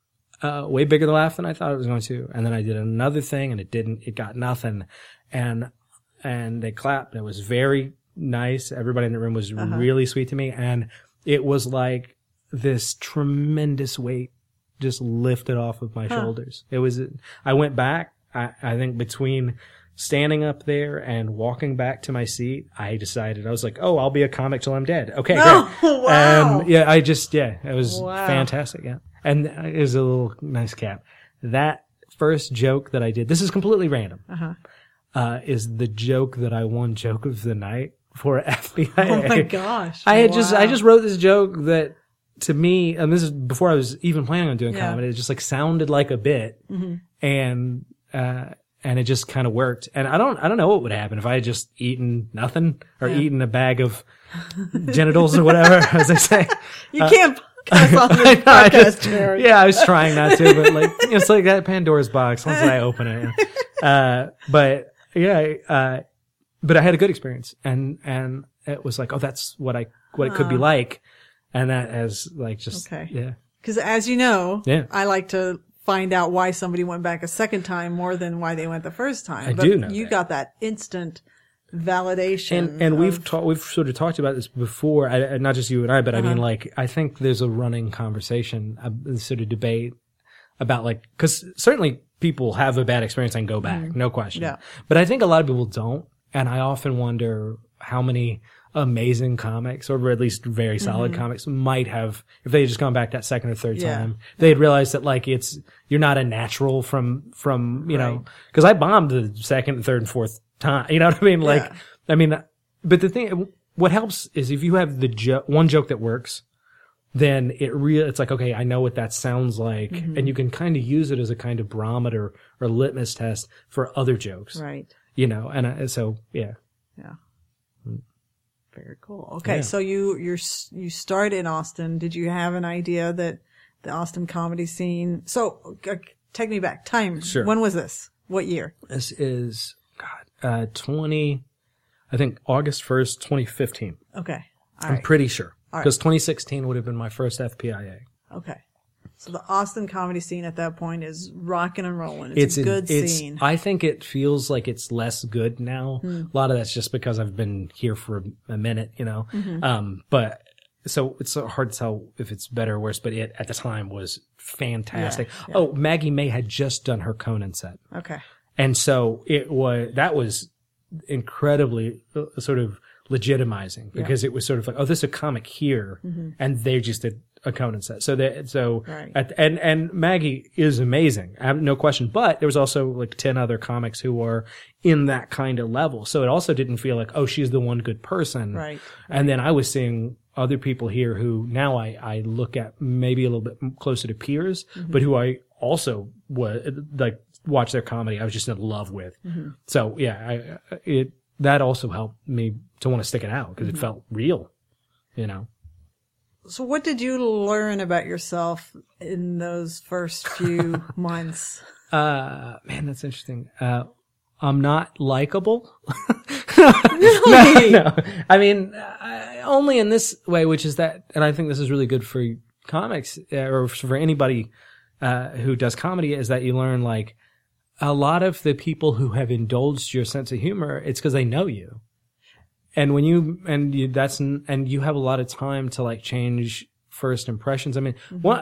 Uh, way bigger the laugh than I thought it was going to. And then I did another thing and it didn't, it got nothing. And, and they clapped. It was very nice. Everybody in the room was uh-huh. really sweet to me. And it was like this tremendous weight just lifted off of my huh. shoulders. It was, I went back, I, I think between standing up there and walking back to my seat, I decided, I was like, oh, I'll be a comic till I'm dead. Okay, oh, great. Wow. And yeah, I just, yeah, it was wow. fantastic. Yeah. And it was a little nice cap. That first joke that I did, this is completely random, uh-huh. uh, is the joke that I won joke of the night for F B I A. Oh my gosh. I had wow. just, I just wrote this joke that to me, and this is before I was even planning on doing yeah. comedy, it just like sounded like a bit. Mm-hmm. And, uh, and it just kind of worked. And I don't, I don't know what would happen if I had just eaten nothing or yeah. eaten a bag of genitals or whatever, as they say. You uh, can't podcast on this I know, podcast, I just, Jared. Yeah, I was trying not to, but like, it's like that Pandora's box once I open it. Uh, but yeah, uh, but I had a good experience and, and it was like, oh, that's what I, what it could be Uh. like. And that has like just, Okay. yeah. Cause as you know, Yeah. I like to find out why somebody went back a second time more than why they went the first time. I but do know you that. got that instant validation. And, and of, we've talked, we've sort of talked about this before, I, not just you and I, but uh-huh. I mean, like, I think there's a running conversation, a sort of debate about like, cause certainly people have a bad experience and go back, mm-hmm. no question. Yeah. But I think a lot of people don't. And I often wonder how many amazing comics, or at least very solid mm-hmm. comics, might have, if they had just gone back that second or third Yeah. time, they'd realize that like it's, you're not a natural from, from, you Right. know, cause I bombed the second and third and fourth time, you know what I mean? Like, Yeah. I mean, but the thing, what helps is if you have the jo- one joke that works, then it really, it's like, okay, I know what that sounds like. Mm-hmm. And you can kind of use it as a kind of barometer or litmus test for other jokes, Right. you know? And I, so, yeah. Yeah. Very cool. Okay. Yeah. So you, you're, you start in Austin. Did you have an idea that the Austin comedy scene? So uh, take me back. Time. Sure. When was this? What year? This is, God, uh, twenty, I think August first, twenty fifteen. Okay. All I'm right. pretty sure. All right. Because twenty sixteen would have been my first F P I A. Okay. So the Austin comedy scene at that point is rocking and rolling. It's, it's a good it's, scene. I think it feels like it's less good now. Hmm. A lot of that's just because I've been here for a, a minute, you know. Mm-hmm. Um, but so it's so hard to tell if it's better or worse. But it at the time was fantastic. Yeah, yeah. Oh, Maggie May had just done her Conan set, Okay. and so it was that was incredibly uh, sort of legitimizing because it was sort of like, oh, there's a comic here, Mm-hmm. and they just did a Conan set. So that, so, Right. at, and, and Maggie is amazing. I have no question. But there was also like ten other comics who were in that kind of level. So it also didn't feel like, oh, she's the one good person. Right. And then I was seeing other people here who now I, I look at maybe a little bit closer to peers, Mm-hmm. but who I also was like, watch their comedy. I was just in love with. Mm-hmm. So yeah, I, it, that also helped me to want to stick it out because Mm-hmm. it felt real, you know? So what did you learn about yourself in those first few months? Uh, man, that's interesting. Uh, I'm not likable. Really? no, no. I mean, uh, only in this way, which is that, and I think this is really good for comics uh, or for anybody uh, who does comedy, is that you learn like a lot of the people who have indulged your sense of humor, it's because they know you. And when you, and you, that's, and you have a lot of time to like change first impressions. I mean, mm-hmm. one,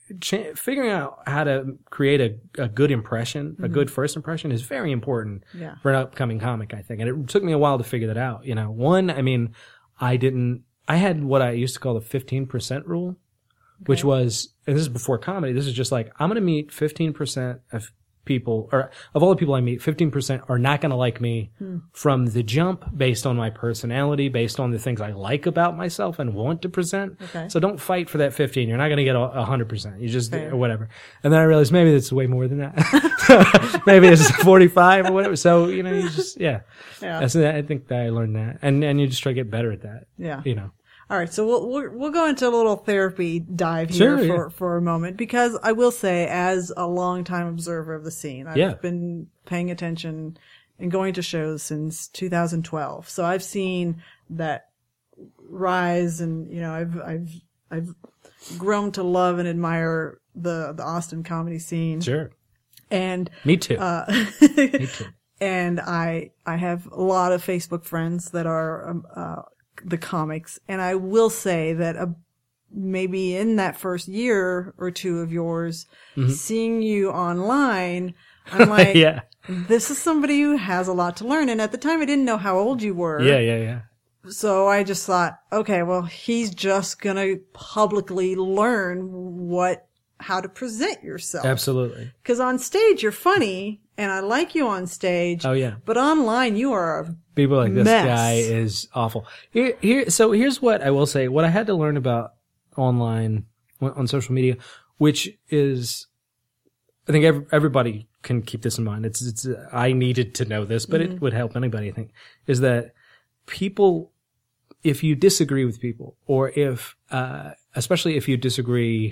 ch- figuring out how to create a, a good impression, Mm-hmm. a good first impression is very important Yeah. for an upcoming comic, I think. And it took me a while to figure that out. You know, one, I mean, I didn't, I had what I used to call the fifteen percent rule, which was, and this is before comedy, this is just like, I'm going to meet fifteen percent of people, or of all the people I meet, fifteen percent are not going to like me Hmm. from the jump based on my personality, based on the things I like about myself and want to present. Okay. So don't fight for that fifteen. You're not going to get a one hundred percent. You just, Fair. or whatever. And then I realized maybe it's way more than that. Maybe it's forty-five or whatever. So, you know, you just, yeah. Yeah. That's, I think that I learned that. And, and you just try to get better at that. Yeah. You know. All right, so we'll we'll, we'll go into a little therapy dive here Sure, for, yeah. for a moment, because I will say, as a longtime observer of the scene, I've Yeah. been paying attention and going to shows since two thousand twelve. So I've seen that rise, and you know, I've I've I've grown to love and admire the the Austin comedy scene. Sure. And Me too. uh, Me too. and I I have a lot of Facebook friends that are um, uh, the comics, and I will say that uh, maybe in that first year or two of yours, Mm-hmm. seeing you online, I'm like, yeah. this is somebody who has a lot to learn. And at the time, I didn't know how old you were. Yeah, yeah, yeah. So I just thought, okay, well, he's just gonna publicly learn what how to present yourself. Absolutely. Because on stage, you're funny, and I like you on stage. Oh, yeah. But online, you are a People are like, this mess. guy is awful. Here, here, so here's what I will say. What I had to learn about online, on social media, which is, I think every, everybody can keep this in mind. It's, it's, I needed to know this, but Mm-hmm. it would help anybody, I think, is that people, if you disagree with people, or if, uh, especially if you disagree,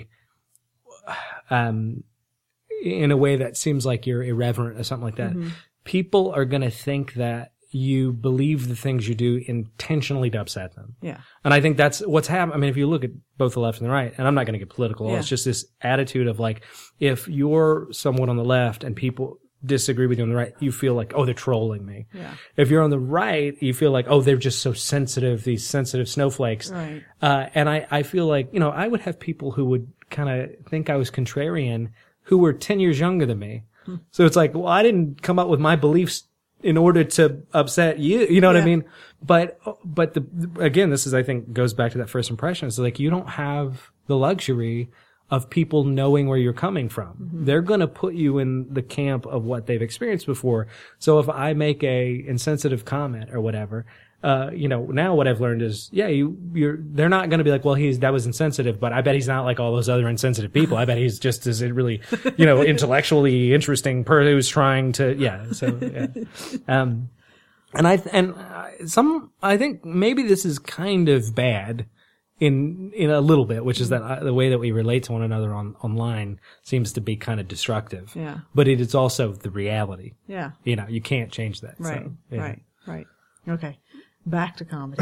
um, in a way that seems like you're irreverent or something like that, Mm-hmm. people are going to think that you believe the things you do intentionally to upset them. yeah, And I think that's what's happened. I mean, if you look at both the left and the right, and I'm not going to get political, Yeah. it's just this attitude of like, if you're someone on the left and people disagree with you on the right, you feel like, oh, they're trolling me. yeah, If you're on the right, you feel like, oh, they're just so sensitive, these sensitive snowflakes. right, Uh, and I, I feel like, you know, I would have people who would kind of think I was contrarian who were ten years younger than me. Hmm. So it's like, well, I didn't come up with my beliefs in order to upset you. You know what I Yeah. mean? But, but the, again, this is, I think, goes back to that first impression. It's like, you don't have the luxury of people knowing where you're coming from. Mm-hmm. They're going to put you in the camp of what they've experienced before. So if I make a insensitive comment or whatever, uh, you know, now what I've learned is, yeah, you, you're, they're not going to be like, well, he's, that was insensitive, but I bet he's not like all those other insensitive people. I bet he's just as really, you know, intellectually interesting person who's trying to, yeah, so, yeah. Um, and I, and uh, some, I think maybe this is kind of bad in, in a little bit, which is that uh, the way that we relate to one another on, online seems to be kind of destructive. Yeah. But it is also the reality. yeah, You know, you can't change that. right, so, yeah. right, right. Okay, back to comedy.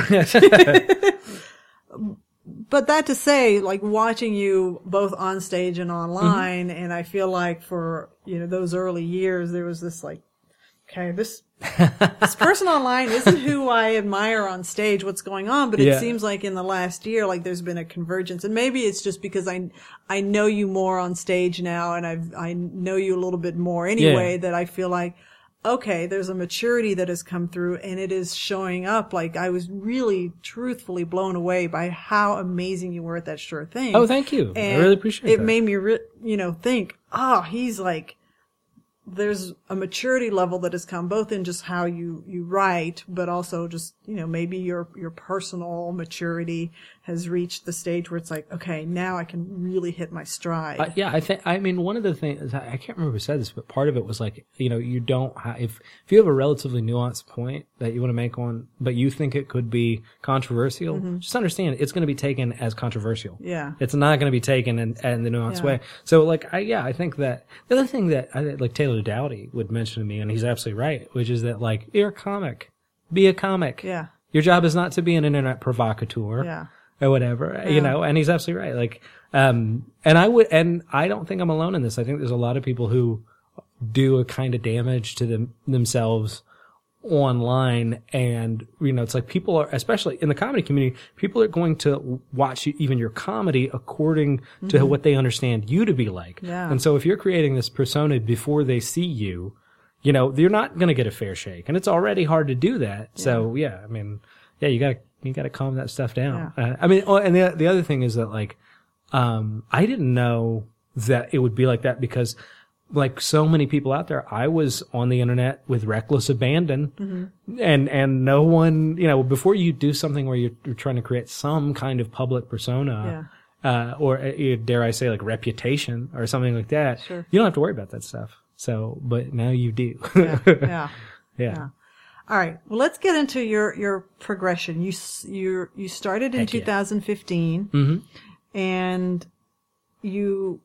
But that to say, like watching you both on stage and online, Mm-hmm. and I feel like for, you know, those early years, there was this like, okay, this, this person online isn't who I admire on stage, what's going on, but it Yeah. seems like in the last year, like there's been a convergence, and maybe it's just because I, I know you more on stage now, and I've, I know you a little bit more anyway, Yeah. that I feel like, okay, there's a maturity that has come through, and it is showing up. Like I was really truthfully blown away by how amazing you were at that Sure Thing. Oh, thank you. And I really appreciate it that. made me, re- you know, think, oh, he's like, there's a maturity level that has come both in just how you, you write, but also just, you know, maybe your, your personal maturity has reached the stage where it's like, okay, now I can really hit my stride. Uh, yeah, I think, I mean, one of the things, I I can't remember who said this, but part of it was like, you know, you don't have, if, if you have a relatively nuanced point that you want to make on, but you think it could be controversial, just understand it's going to be taken as controversial. yeah. It's not going to be taken in, in the nuanced Yeah. way. So like, I, yeah, I think that the other thing that I, like Taylor Dowdy would mention to me, and he's absolutely right, which is that like, you're a comic. Be a comic. Yeah. Your job is not to be an internet provocateur. Yeah. Or whatever, Yeah. you know, and he's absolutely right. Like, um, and I would, and I don't think I'm alone in this. I think there's a lot of people who do a kind of damage to them, themselves online, and you know, it's like people are, especially in the comedy community, people are going to watch even your comedy according mm-hmm. to what they understand you to be like. Yeah. And so if you're creating this persona before they see you, you know, you're not going to get a fair shake, and it's already hard to do that. Yeah. So yeah, I mean, yeah, you gotta you gotta calm that stuff down. Yeah. Uh, I mean, oh, and the the other thing is that like, um, I didn't know that it would be like that because, like so many people out there, I was on the internet with reckless abandon, mm-hmm. and and no one, you know, before you do something where you're, you're trying to create some kind of public persona, yeah. uh, or uh, dare I say, like reputation or something like that, sure. you don't have to worry about that stuff. So, but now you do. yeah, yeah, yeah. yeah. All right. Well, let's get into your your progression. You you you started in Heck two thousand fifteen, yeah. mm-hmm. and you.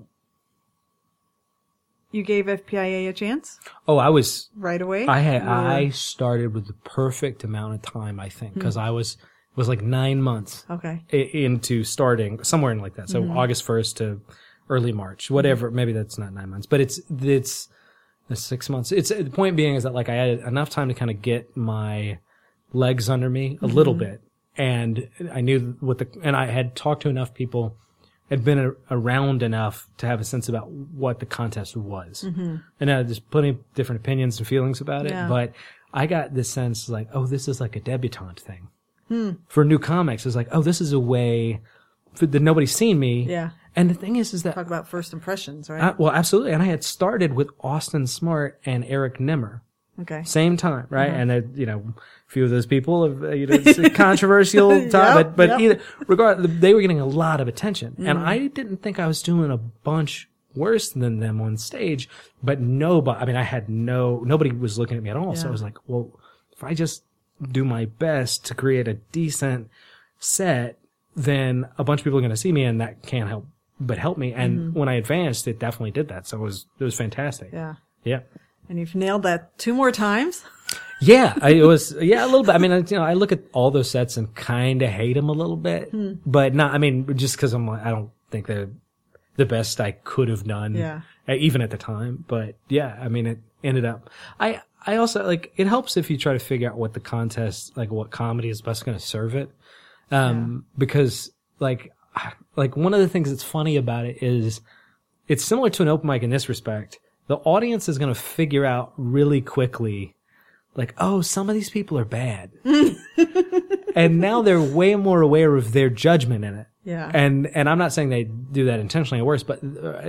You gave F P I A a chance? Oh, I was right away. I had or? I started with the perfect amount of time, I think, because hmm. I was it was like nine months okay into starting somewhere in like that. So mm-hmm. August first to early March, whatever. Mm-hmm. Maybe that's not nine months, but it's it's, it's six months. It's the point being is that like I had enough time to kind of get my legs under me a mm-hmm. little bit, and I knew what the and I had talked to enough people. Had been a, around enough to have a sense about what the contest was. Mm-hmm. And uh, there's plenty of different opinions and feelings about it, yeah. but I got this sense like, oh, this is like a debutante thing. Hmm. For new comics, it's like, oh, this is a way for, that nobody's seen me. Yeah. And the thing is, is that... Talk about first impressions, right? I, well, absolutely. And I had started with Austin Smart and Eric Nimmer. Okay. Same time, right? Uh-huh. And uh, you know, a few of those people have, uh, you know, it's a controversial time, yep, but, but yep. either, regardless, they were getting a lot of attention. Mm-hmm. And I didn't think I was doing a bunch worse than them on stage, but nobody, I mean, I had no, nobody was looking at me at all. Yeah. So I was like, well, if I just do my best to create a decent set, then a bunch of people are going to see me, and that can't help but help me. And mm-hmm. when I advanced, it definitely did that. So it was, it was fantastic. Yeah. Yeah. And you've nailed that two more times. Yeah, I, it was, yeah, a little bit. I mean, you know, I look at all those sets and kind of hate them a little bit, hmm. but not, I mean, just cause I'm like, I don't think they're the best I could have done. Yeah. Even at the time. But yeah, I mean, it ended up, I, I also like, it helps if you try to figure out what the contest, like what comedy is best going to serve it. Um, yeah. because like, like one of the things that's funny about it is it's similar to an open mic in this respect. The audience is going to figure out really quickly, like, oh, some of these people are bad. And now they're way more aware of their judgment in it. Yeah. And, and I'm not saying they do that intentionally or worse, but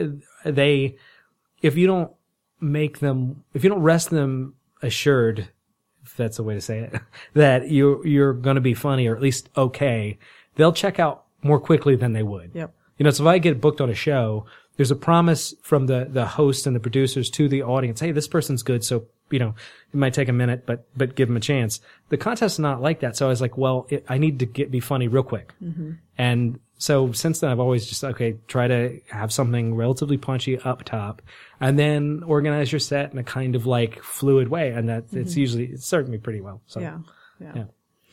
they, if you don't make them, if you don't rest them assured, if that's the way to say it, that you're, you're going to be funny or at least okay, they'll check out more quickly than they would. Yep. You know, so if I get booked on a show, there's a promise from the, the host and the producers to the audience. Hey, this person's good. So, you know, it might take a minute, but, but give them a chance. The contest is not like that. So I was like, well, it, I need to get, be funny real quick. Mm-hmm. And so since then I've always just, okay, try to have something relatively punchy up top and then organize your set in a kind of like fluid way. And that mm-hmm. it's usually, it's served me pretty well. So, yeah, yeah. yeah.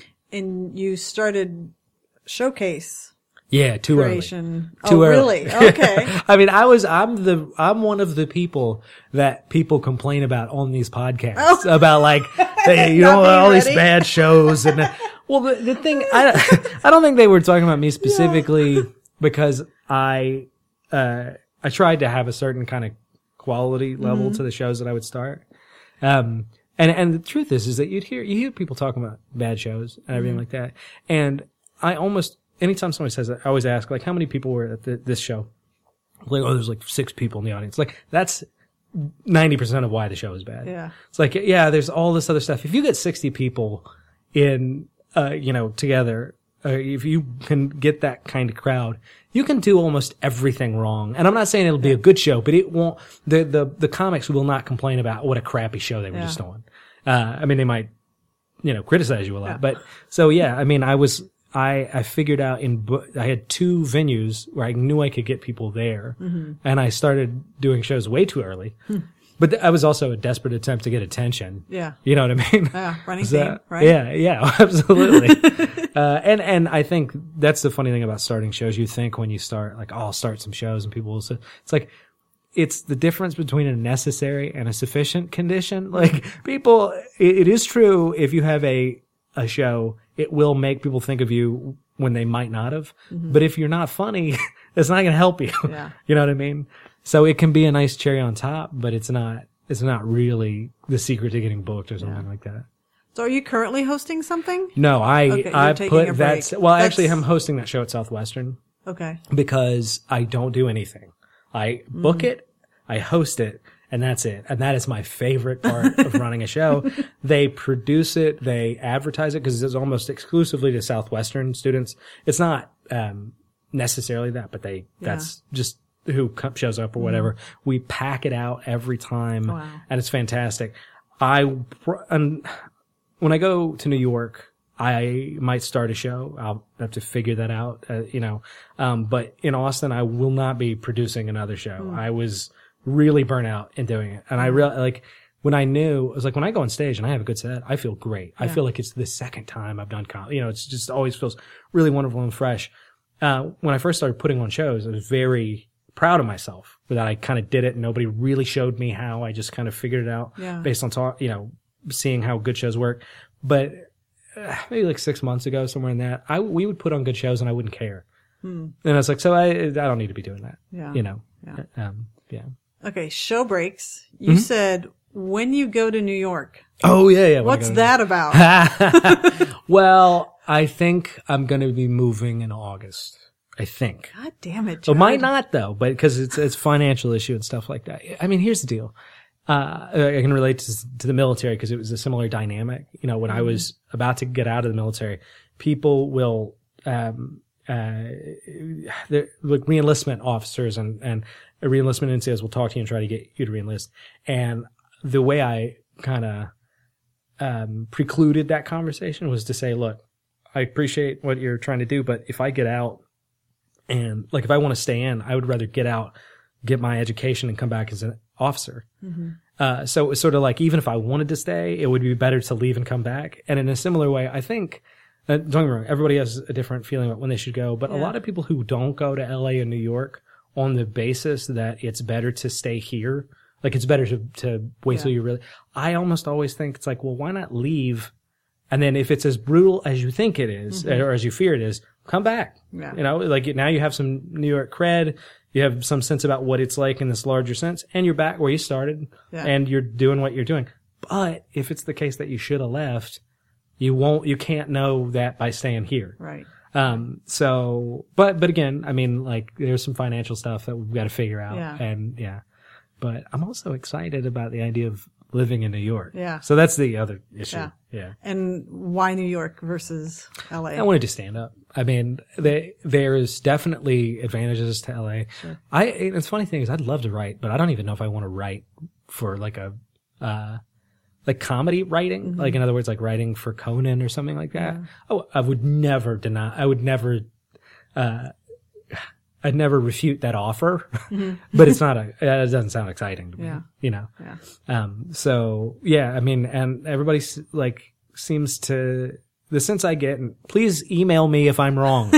And you started Showcase. Yeah, too creation. early. Too oh, early. really? Okay. I mean, I was, I'm the, I'm one of the people that people complain about on these podcasts oh. about like, hey, you know, all ready. These bad shows. And, well, the, the thing, I, I don't think they were talking about me specifically yeah. because I, uh, I tried to have a certain kind of quality level mm-hmm. to the shows that I would start. Um, and, and the truth is, is that you'd hear, you hear people talking about bad shows and everything mm-hmm. like that. And I almost, anytime somebody says that, I always ask, like, how many people were at the, this show? Like, oh, there's like six people in the audience. Like, that's ninety percent of why the show is bad. Yeah. It's like, yeah, there's all this other stuff. If you get sixty people in, uh, you know, together, uh, if you can get that kind of crowd, you can do almost everything wrong. And I'm not saying it'll be a good show, but it won't, the, the, the comics will not complain about what a crappy show they were yeah. just on. Uh, I mean, they might, you know, criticize you a lot, yeah. but so yeah, I mean, I was, I, I figured out in, I had two venues where I knew I could get people there. Mm-hmm. And I started doing shows way too early. Hmm. But th- I was also a desperate attempt to get attention. Yeah. You know what I mean? Yeah. Running so, theme, right? Yeah. Yeah. Absolutely. uh, and, and I think that's the funny thing about starting shows. You think when you start, like, oh, I'll start some shows and people will say, it's like, it's the difference between a necessary and a sufficient condition. Like people, it, it is true if you have a, a show, it will make people think of you when they might not have. Mm-hmm. But if you're not funny, it's not going to help you. Yeah. You know what I mean? So it can be a nice cherry on top, but it's not, it's not really the secret to getting booked or something yeah. like that. So are you currently hosting something? No, I, okay, I put that, well, That's... actually I'm hosting that show at Southwestern. Okay. Because I don't do anything. I book mm. it, I host it, and that's it. And that is my favorite part of running a show. They produce it, they advertise it, because it's almost exclusively to Southwestern students. It's not um necessarily that, but they yeah. that's just who shows up or whatever. Mm. We pack it out every time, wow. and it's fantastic. I um, when I go to New York, I might start a show. I'll have to figure that out, uh, you know. Um, but in Austin, I will not be producing another show. Mm. I was really burnt out in doing it. And I real like, when I knew, it was like when I go on stage and I have a good set, I feel great. Yeah. I feel like it's the second time I've done comedy. You know, it's just always feels really wonderful and fresh. Uh, when I first started putting on shows, I was very proud of myself that I kind of did it and nobody really showed me how. I just kind of figured it out yeah. based on talk, you know, seeing how good shows work. But maybe like six months ago, somewhere in that, I, we would put on good shows and I wouldn't care. Hmm. And I was like, so I, I don't need to be doing that. Yeah. You know? Yeah. Um, yeah. Okay. Show breaks. You mm-hmm. said when you go to New York. Oh, yeah, yeah. What's that about? Well, I think I'm going to be moving in August. I think. God damn it, Jared. It might not though, but because it's, it's financial issue and stuff like that. I mean, here's the deal. Uh, I can relate to, to the military because it was a similar dynamic. You know, when mm-hmm. I was about to get out of the military, people will, um, uh, like reenlistment officers and, and reenlistment N C Os will talk to you and try to get you to reenlist. And the way I kind of, um, precluded that conversation was to say, look, I appreciate what you're trying to do, but if I get out and like, if I want to stay in, I would rather get out, get my education and come back as an officer. Mm-hmm. Uh, so it was sort of like, even if I wanted to stay, it would be better to leave and come back. And in a similar way, I think, uh, don't get me wrong, everybody has a different feeling about when they should go, but yeah. a lot of people who don't go to L A and New York on the basis that it's better to stay here, like it's better to, to wait yeah. till you really, I almost always think it's like, well, why not leave? And then if it's as brutal as you think it is, mm-hmm. or as you fear it is, come back. Yeah. You know, like now you have some New York cred. You have some sense about what it's like in this larger sense, and you're back where you started, yeah. and you're doing what you're doing. But if it's the case that you should have left, you won't, you can't know that by staying here. Right. Um, so, but, but again, I mean, like, there's some financial stuff that we've got to figure out. Yeah. And yeah. But I'm also excited about the idea of living in New York. Yeah. So that's the other issue. Yeah. Yeah. And why New York versus L A? I wanted to stand up. I mean, they, there's definitely advantages to L A. Sure. I, it's funny thing is I'd love to write, but I don't even know if I want to write for like a, uh, like comedy writing. Mm-hmm. Like in other words, like writing for Conan or something like that. Yeah. Oh, I would never deny, I would never, uh, I'd never refute that offer, mm-hmm. but it's not a, it doesn't sound exciting to me, yeah. you know? Yeah. Um, so yeah, I mean, and everybody like seems to, the sense I get, and please email me if I'm wrong,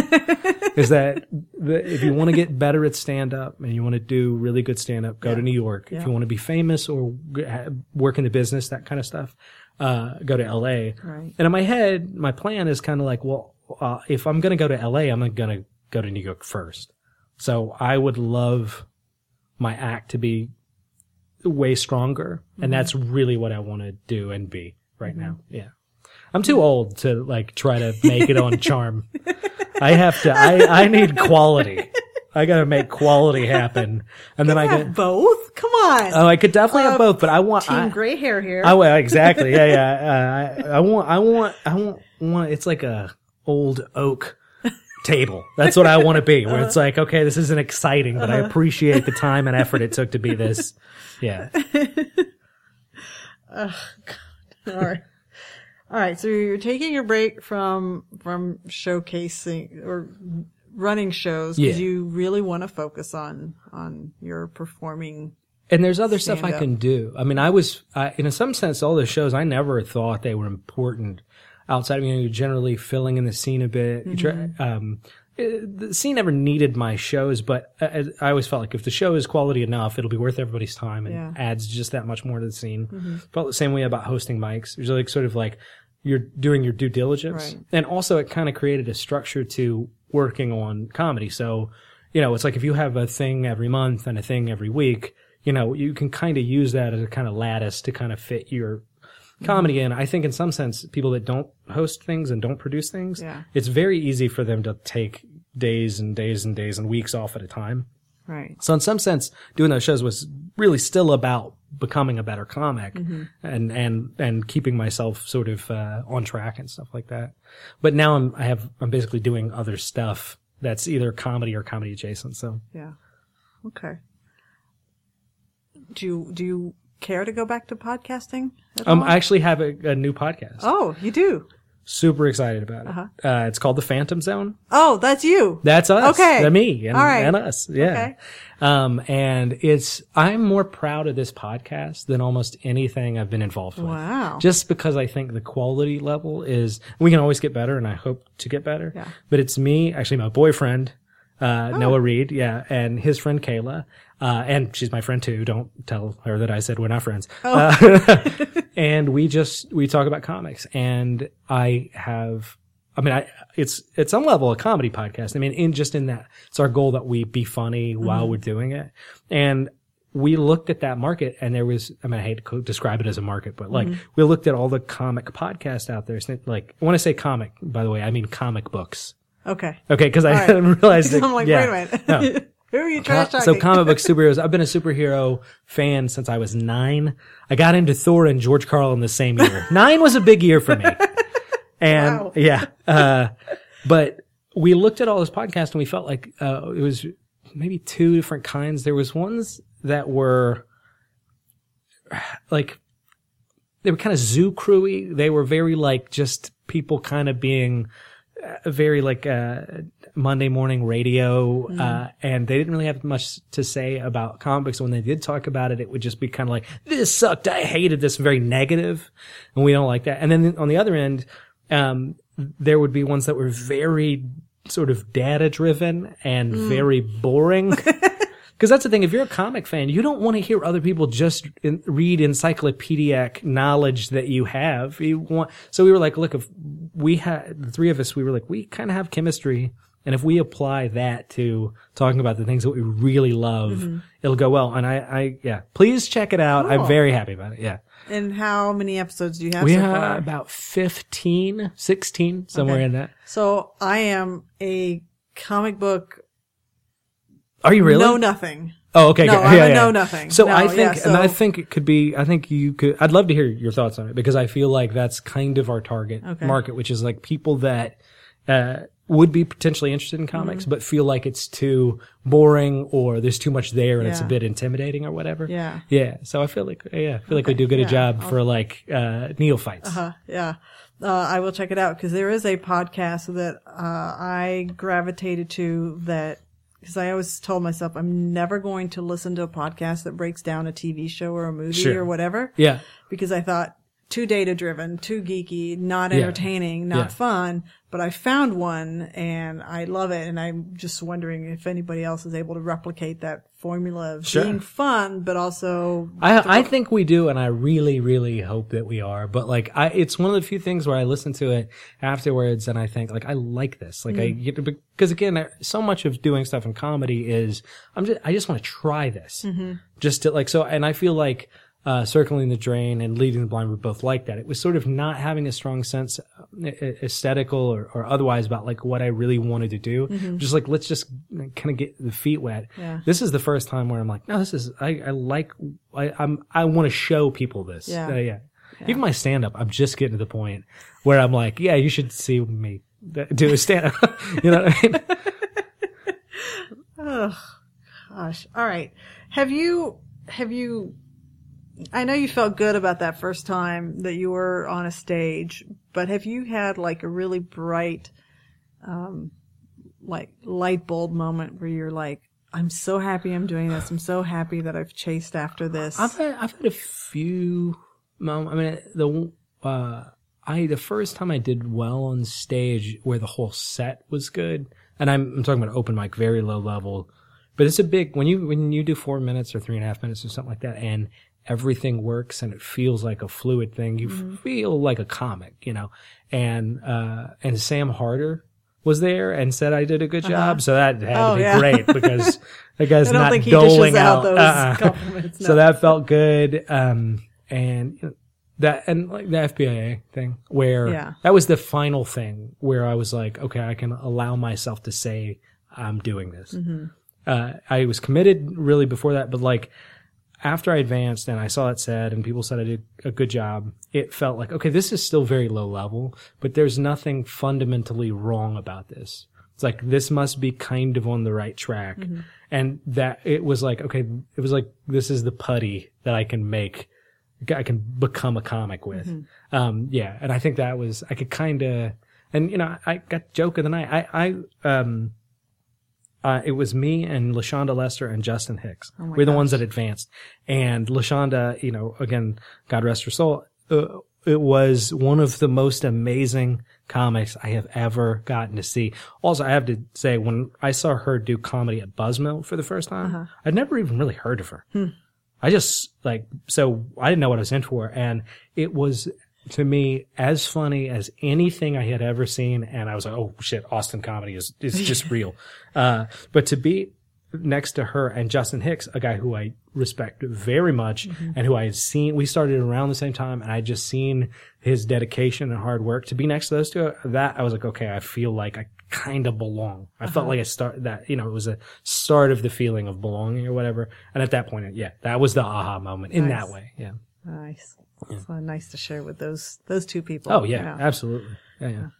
is that the, if you want to get better at stand up and you want to do really good stand up, go yeah. to New York. Yeah. If you want to be famous or work in the business, that kind of stuff, uh, go to L A. Right. And in my head, my plan is kind of like, well, uh, if I'm going to go to L A, I'm going to go to New York first. So I would love my act to be way stronger. Mm-hmm. And that's really what I want to do and be right mm-hmm. now. Yeah. I'm too old to like try to make it on charm. I have to, I, I need quality. I gotta make quality happen. And then you I have get both. Come on. Oh, I could definitely uh, have both, but I want team I, gray hair here. I, well, exactly. Yeah. Yeah. Uh, I, I want, I want, I want, want, it's like a old oak table. That's what I want to be, where it's like, okay, this isn't exciting, but I appreciate the time and effort it took to be this. Yeah. Oh, God. All right. All right. So you're taking a break from, from showcasing or running shows because yeah. you really want to focus on, on your performing. And there's other stuff I up. can do. I mean, I was, I, in some sense, all those shows, I never thought they were important outside of, you know, you're generally filling in the scene a bit. Mm-hmm. You try, um, the scene never needed my shows, but I, I always felt like if the show is quality enough, it'll be worth everybody's time and Yeah. adds just that much more to the scene. Mm-hmm. Felt the same way about hosting mics. It was like sort of like you're doing your due diligence. Right. And also it kind of created a structure to working on comedy. So, you know, it's like if you have a thing every month and a thing every week, you know, you can kind of use that as a kind of lattice to kind of fit your comedy in. I think in some sense, people that don't host things and don't produce things, Yeah. it's very easy for them to take days and days and days and weeks off at a time. Right. So in some sense, doing those shows was really still about becoming a better comic Mm-hmm. and, and, and keeping myself sort of, uh, on track and stuff like that. But now I'm, I have, I'm basically doing other stuff that's either comedy or comedy adjacent. So Yeah. Okay. Do you, do you care to go back to podcasting at um, all? I actually have a, a new podcast. Oh, you do? Super excited about it. Uh-huh. Uh, it's called The Phantom Zone. Oh, that's you. That's us. Okay. That's me and, All right. and us. Yeah. Okay. Um, and it's, I'm more proud of this podcast than almost anything I've been involved with. Wow. Just because I think the quality level is, we can always get better and I hope to get better. Yeah. But it's me, actually my boyfriend, uh, Noah Reed. Yeah. And his friend Kayla. Uh, and she's my friend too. Don't tell her that I said we're not friends. Oh. Uh, and we just, we talk about comics and I have, I mean, I, it's, at some level a comedy podcast. I mean, in just in that, it's our goal that we be funny mm-hmm. while we're doing it. And we looked at that market and there was, I mean, I hate to describe it as a market, but like mm-hmm. we looked at all the comic podcasts out there. So like, when I say comic, by the way, I mean comic books. Okay. Okay. Cause I right. didn't realize that. I'm like, yeah, wait a minute. No. Who are you trash talking? So comic book superheroes. I've been a superhero fan since I was nine. I got into Thor and George Carlin the same year. Nine was a big year for me. And Wow. yeah, uh, but we looked at all this podcast and we felt like, uh, it was maybe two different kinds. There was ones that were like, they were kind of zoo crewy. They were very like just people kind of being uh, very like, uh, Monday morning radio, mm. uh, and they didn't really have much to say about comics. When they did talk about it, it would just be kind of like, this sucked. I hated this, very negative, and we don't like that. And then on the other end, um, there would be ones that were very sort of data driven and mm. very boring. Because that's the thing. If you're a comic fan, you don't want to hear other people just in, read encyclopedic knowledge that you have. You want, so we were like, look, if we had, the three of us, we were like, we kind of have chemistry. And if we apply that to talking about the things that we really love, mm-hmm. it'll go well. And I, I, yeah, please check it out. Cool. I'm very happy about it. Yeah. And how many episodes do you have we so have far? about fifteen, sixteen, somewhere okay. in that. So I am a comic book. Are you really? Know nothing. Oh, okay. No, yeah, I'm yeah, a yeah. know nothing. So no, I think, yeah, so, and I think it could be, I think you could, I'd love to hear your thoughts on it because I feel like that's kind of our target okay. market, which is like people that, uh, would be potentially interested in comics, mm-hmm. but feel like it's too boring or there's too much there and yeah. it's a bit intimidating or whatever. Yeah. Yeah. So I feel like, yeah, I feel like okay. we do good yeah. a job I'll, for like, uh, neophytes. Uh-huh. Yeah. Uh, I will check it out because there is a podcast that, uh, I gravitated to that, because I always told myself I'm never going to listen to a podcast that breaks down a T V show or a movie Sure. or whatever. Yeah. Because I thought too data driven, too geeky, not Yeah. entertaining, not Yeah. fun. But I found one and I love it. And I'm just wondering if anybody else is able to replicate that formula of Sure. being fun, but also. I, I think we do, and I really, really hope that we are. But like, I, it's one of the few things where I listen to it afterwards, and I think like, I like this. Like, mm. I get because again, I, so much of doing stuff in comedy is I'm just, I just want to try this, mm-hmm. just to like so. And I feel like uh Circling the Drain and Leading the Blind were both like that. It was sort of not having a strong sense, uh, aesthetical or, or otherwise, about like what I really wanted to do. Mm-hmm. Just like, let's just kind of get the feet wet. Yeah. This is the first time where I'm like, no, this is, I, I like, I, I'm, I want to show people this. Yeah. Uh, yeah. Yeah. Even my stand up, I'm just getting to the point where I'm like, yeah, you should see me do a stand up. You know what I mean? Oh, gosh. All right. Have you, have you, I know you felt good about that first time that you were on a stage, but have you had like a really bright, um, like light bulb moment where you're like, I'm so happy I'm doing this. I'm so happy that I've chased after this. I've had, I've had a few moments. I mean, the, uh, I, the first time I did well on stage where the whole set was good, and I'm, I'm talking about open mic, very low level, but it's a big, when you, when you do four minutes or three and a half minutes or something like that, and everything works and it feels like a fluid thing, you mm-hmm. feel like a comic, you know, and, uh, and Sam Harder was there and said I did a good uh-huh. job. So that had oh, to be yeah. great because the guy's I don't not think he doling out out. those uh-uh. compliments. No. So that felt good. Um, and you know, that, and like the F P I A thing where yeah. that was the final thing where I was like, okay, I can allow myself to say I'm doing this. Mm-hmm. Uh, I was committed really before that, but like, after I advanced and I saw it said and people said I did a good job, it felt like, okay, this is still very low level, but there's nothing fundamentally wrong about this. It's like, this must be kind of on the right track. Mm-hmm. And that it was like, okay, it was like, this is the putty that I can make, I can become a comic with. Mm-hmm. Um, yeah. And I think that was, I could kind of, and you know, I got joke of the night. I, I, um, Uh, it was me and LaShonda Lester and Justin Hicks. Oh We're the gosh. ones that advanced. And LaShonda, you know, again, God rest her soul, uh, it was one of the most amazing comics I have ever gotten to see. Also, I have to say, when I saw her do comedy at Buzzmill for the first time, uh-huh. I'd never even really heard of her. Hmm. I just, like, so I didn't know what I was in for. And it was, to me, as funny as anything I had ever seen, and I was like, oh shit, Austin comedy is, is just real. Uh, but to be next to her and Justin Hicks, a guy who I respect very much mm-hmm. and who I had seen, we started around the same time and I just seen his dedication and hard work. To be next to those two, that I was like, okay, I feel like I kind of belong. I uh-huh. felt like I start that, you know, it was a start of the feeling of belonging or whatever. And at that point, yeah, that was the aha moment in nice. that way. Yeah. Nice. Yeah. It's uh, nice to share with those those two people. Oh yeah, yeah. absolutely. Yeah, yeah.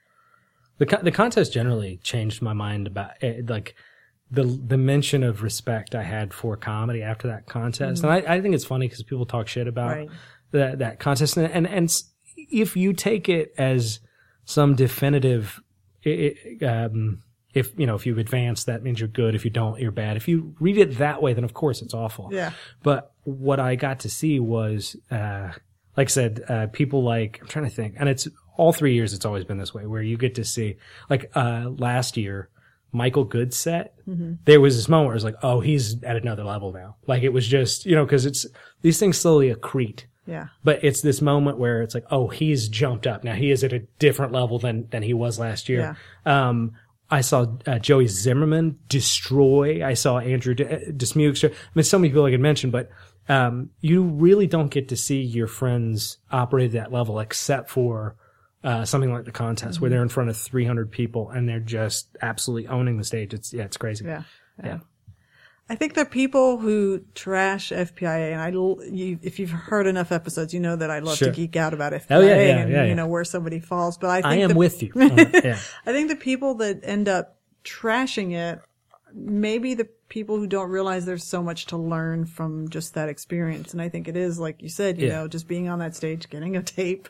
The co- the contest generally changed my mind about it, like the the mention of respect I had for comedy after that contest, mm-hmm. and I, I think it's funny because people talk shit about right. that that contest, and, and and if you take it as some definitive, it, um, if you know if you advance, that means you're good. If you don't, you're bad. If you read it that way, then of course it's awful. Yeah. But what I got to see was, uh, like I said, uh, people like, I'm trying to think, and it's all three years it's always been this way, where you get to see, like, uh, last year, Michael Good's set, mm-hmm. there was this moment where it was like, oh, he's at another level now. Like, it was just, you know, cause it's, these things slowly accrete. Yeah. But it's this moment where it's like, oh, he's jumped up. Now he is at a different level than, than he was last year. Yeah. Um, I saw uh, Joey Zimmerman destroy. I saw Andrew D- Dismukes. I mean, so many people I could mention, but um, you really don't get to see your friends operate at that level except for uh, something like the contest mm-hmm. where they're in front of three hundred people and they're just absolutely owning the stage. It's yeah, it's crazy. Yeah, yeah. yeah. I think the people who trash F P I A, and I, you, if you've heard enough episodes, you know that I love sure. to geek out about F P I A oh, yeah, yeah, and, yeah, yeah. you know, where somebody falls. But I think I am the, with you. uh, yeah. I think the people that end up trashing it, maybe the people who don't realize there's so much to learn from just that experience. And I think it is, like you said, you yeah. know, just being on that stage, getting a tape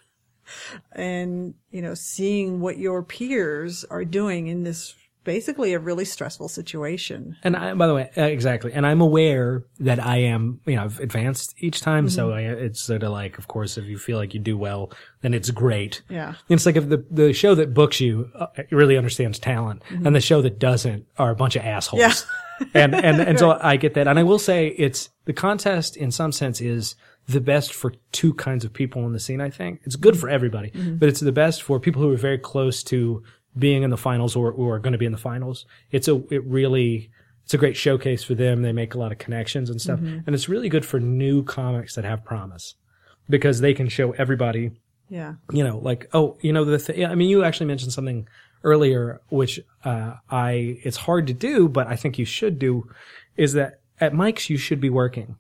and, you know, seeing what your peers are doing in this basically a really stressful situation. And I, by the way, uh, exactly. And I'm aware that I am, you know, I've advanced each time. Mm-hmm. So I, it's sort of like, of course, if you feel like you do well, then it's great. Yeah. And it's like if the, the show that books you uh, really understands talent mm-hmm. and the show that doesn't are a bunch of assholes. Yeah. and, and, and so I get that. And I will say it's, the contest in some sense is the best for two kinds of people in the scene, I think. It's good for everybody, mm-hmm. but it's the best for people who are very close to being in the finals or, or are going to be in the finals. It's a, it really, it's a great showcase for them. They make a lot of connections and stuff. Mm-hmm. And it's really good for new comics that have promise because they can show everybody, yeah, you know, like, oh, you know, the thing, I mean, you actually mentioned something earlier, which, uh, I, it's hard to do, but I think you should do is that at Mike's, you should be working.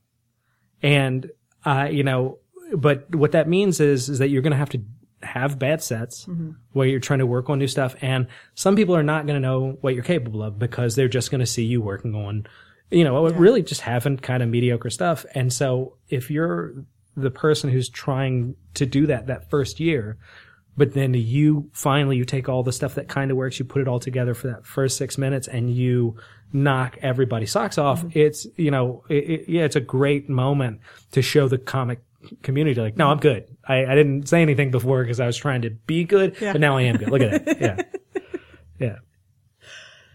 And, uh, you know, but what that means is, is that you're going to have to have bad sets mm-hmm. where you're trying to work on new stuff. And some people are not going to know what you're capable of because they're just going to see you working on, you know, yeah. really just having kind of mediocre stuff. And so if you're the person who's trying to do that, that first year, but then you finally, you take all the stuff that kind of works, you put it all together for that first six minutes and you knock everybody's socks off. Mm-hmm. It's, you know, it, it, yeah, it's a great moment to show the comic community like, no, I'm good. I, I didn't say anything before because I was trying to be good, yeah. but now I am good. Look at that. Yeah. Yeah.